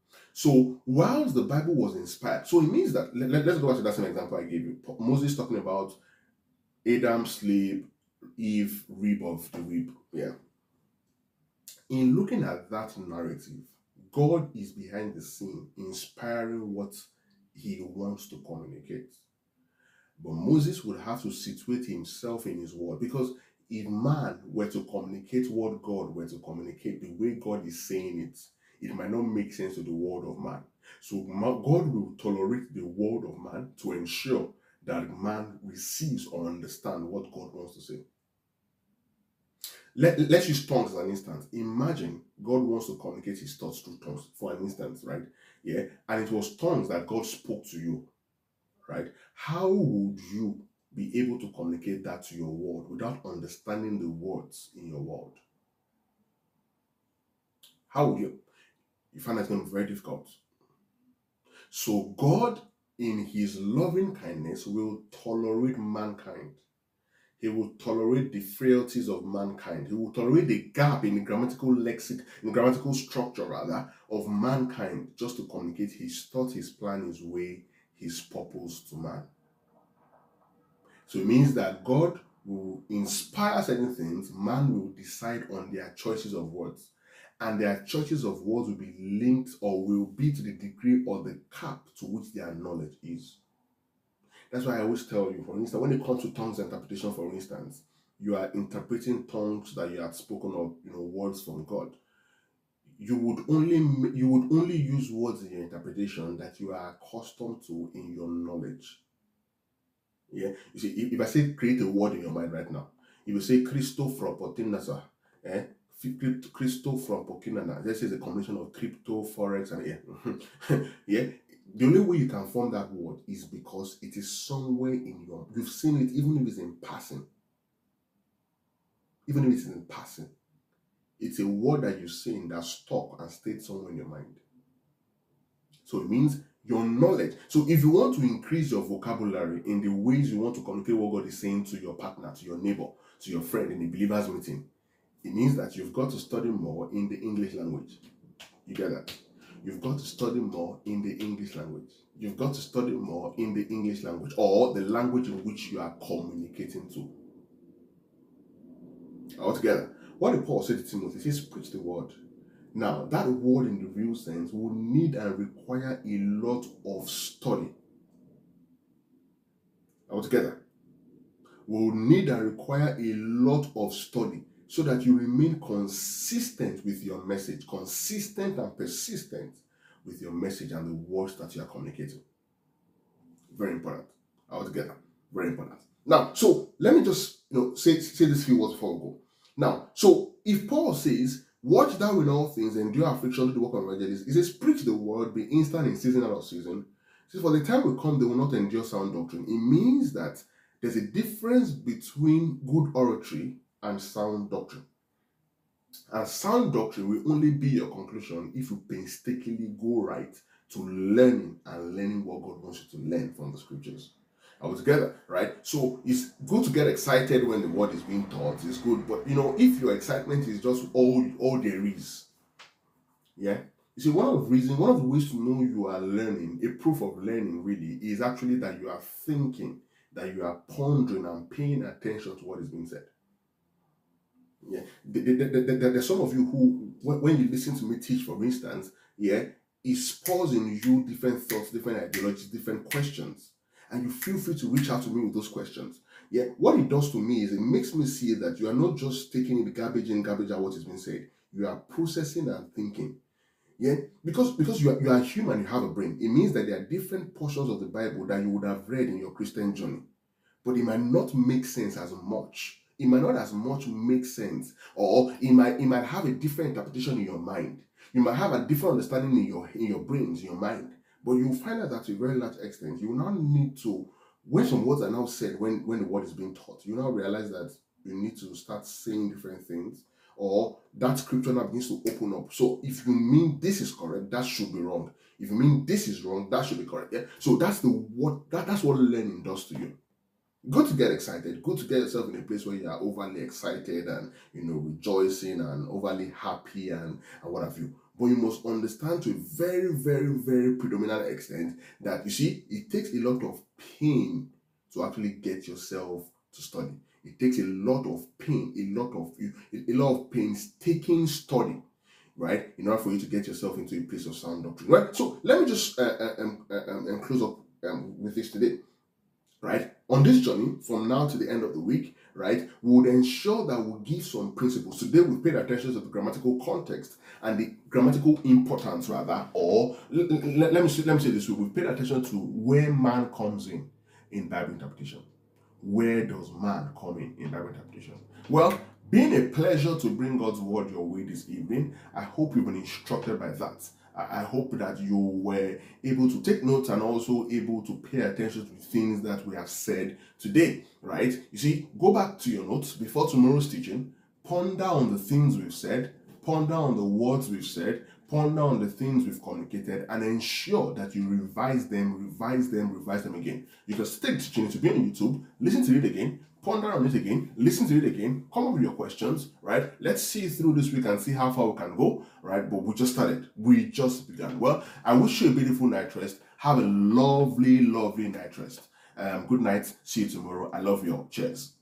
So whilst the Bible was inspired, so it means that, let, us go back to that same example I gave you. Moses talking about Adam's slave, Eve, rib of the rib. Yeah. In looking at that narrative, God is behind the scene, inspiring what he wants to communicate. But Moses would have to situate himself in his word, because if man were to communicate what God were to communicate, the way God is saying it, it might not make sense to the word of man. So God will tolerate the word of man to ensure that man receives or understands what God wants to say. Let, let's use tongues as an instance. Imagine God wants to communicate his thoughts through tongues, for an instance, right? Yeah. And it was tongues that God spoke to you, right? How would you be able to communicate that to your world without understanding the words in your world? How would you? You find that's going to be very difficult. So God, in his loving kindness, will tolerate mankind. He will tolerate the frailties of mankind. He will tolerate the gap in the grammatical lexic, in the grammatical structure rather, of mankind, just to communicate his thought, his plan, his way, his purpose to man. So it means that God will inspire certain things, man will decide on their choices of words. And their choices of words will be linked or will be to the degree or the cap to which their knowledge is. That's why I always tell you, for instance, when it comes to tongues interpretation, for instance, you are interpreting tongues that you had spoken of, you know, words from God. You would only you would only use words in your interpretation that you are accustomed to in your knowledge. Yeah, you see, if, if I say create a word in your mind right now, if you say Christo from Potinasa, eh, Christo from Pokinana, this is a combination of crypto, forex, and yeah, yeah. The only way you can form that word is because it is somewhere in your, you've seen it, even if it's in passing. Even if it's in passing. It's a word that you've seen that stuck and stayed somewhere in your mind. So it means your knowledge. So if you want to increase your vocabulary in the ways you want to communicate what God is saying to your partner, to your neighbor, to your friend in the believers meeting, it means that you've got to study more in the English language. You get that? You've got to study more in the English language. You've got to study more in the English language, or the language in which you are communicating to. Altogether, what did Paul say to Timothy? He says, preach the word. Now, that word in the real sense will need and require a lot of study. Altogether, will need and require a lot of study so that you remain consistent with your message, consistent and persistent with your message and the words that you are communicating. Very important. Altogether, very important. Now, so let me just you know say, say this few words before we go. Now, so if Paul says, watch thou in all things, endure affliction, do the work of evangelist, he says, preach the word, be instant in season and out of season. He says, for the time will come, they will not endure sound doctrine. It means that there's a difference between good oratory and sound doctrine. And sound doctrine will only be your conclusion if you painstakingly go right to learning and learning what God wants you to learn from the scriptures. Are we together, right? So it's good to get excited when the word is being taught. It's good, but you know, if your excitement is just all all there is, yeah. You see, one of the reasons, one of the ways to know you are learning, a proof of learning really, is actually that you are thinking, that you are pondering and paying attention to what is being said. Yeah, there's some of you who, when you listen to me teach, for instance, yeah, it spurs in you different thoughts, different ideologies, different questions, and you feel free to reach out to me with those questions. Yeah, what it does to me is it makes me see that you are not just taking the garbage in, garbage out what is being said. You are processing and thinking. Yeah, because because you are, you are human, you have a brain. It means that there are different portions of the Bible that you would have read in your Christian journey, but it might not make sense as much. It might not as much make sense, or it might it might have a different interpretation in your mind. You might have a different understanding in your in your brains, in your mind. But you'll find out that to a very large extent, you will now need to, when some words are now said, when, when the word is being taught, you now realize that you need to start saying different things, or that scripture now begins to open up. So if you mean this is correct, that should be wrong. If you mean this is wrong, that should be correct. Yeah. So that's the what that, that's what learning does to you. Good to get excited. Good to get yourself in a place where you are overly excited and, you know, rejoicing and overly happy and, and what have you. but you must understand to a very, very, very predominant extent that, you see, it takes a lot of pain to actually get yourself to study. It takes a lot of pain, a lot of a lot of painstaking study, right, in order for you to get yourself into a place of sound doctrine. Right. So let me just uh, uh, um, uh, um, um, close up um, with this today. Right, on this journey from now to the end of the week, right, we would ensure that we give some principles. Today we paid attention to the grammatical context and the grammatical importance, rather, or let, let, let me say, let me say this way: we paid attention to where man comes in in Bible interpretation. Where does man come in in Bible interpretation? Well, being a pleasure to bring God's word your way this evening, I hope you've been instructed by that. I hope that you were able to take notes and also able to pay attention to things that we have said today, right? You see, go back to your notes before tomorrow's teaching, ponder on the things we've said, ponder on the words we've said, ponder on the things we've communicated, and ensure that you revise them, revise them, revise them again. You can take the teaching to be on YouTube, listen to it again, ponder on it again, listen to it again, come up with your questions, right? Let's see through this week and see how far we can go, right? But we just started. We just began. Well, I wish you a beautiful night rest. Have a lovely, lovely night rest. Um, good night. See you tomorrow. I love you all. Cheers.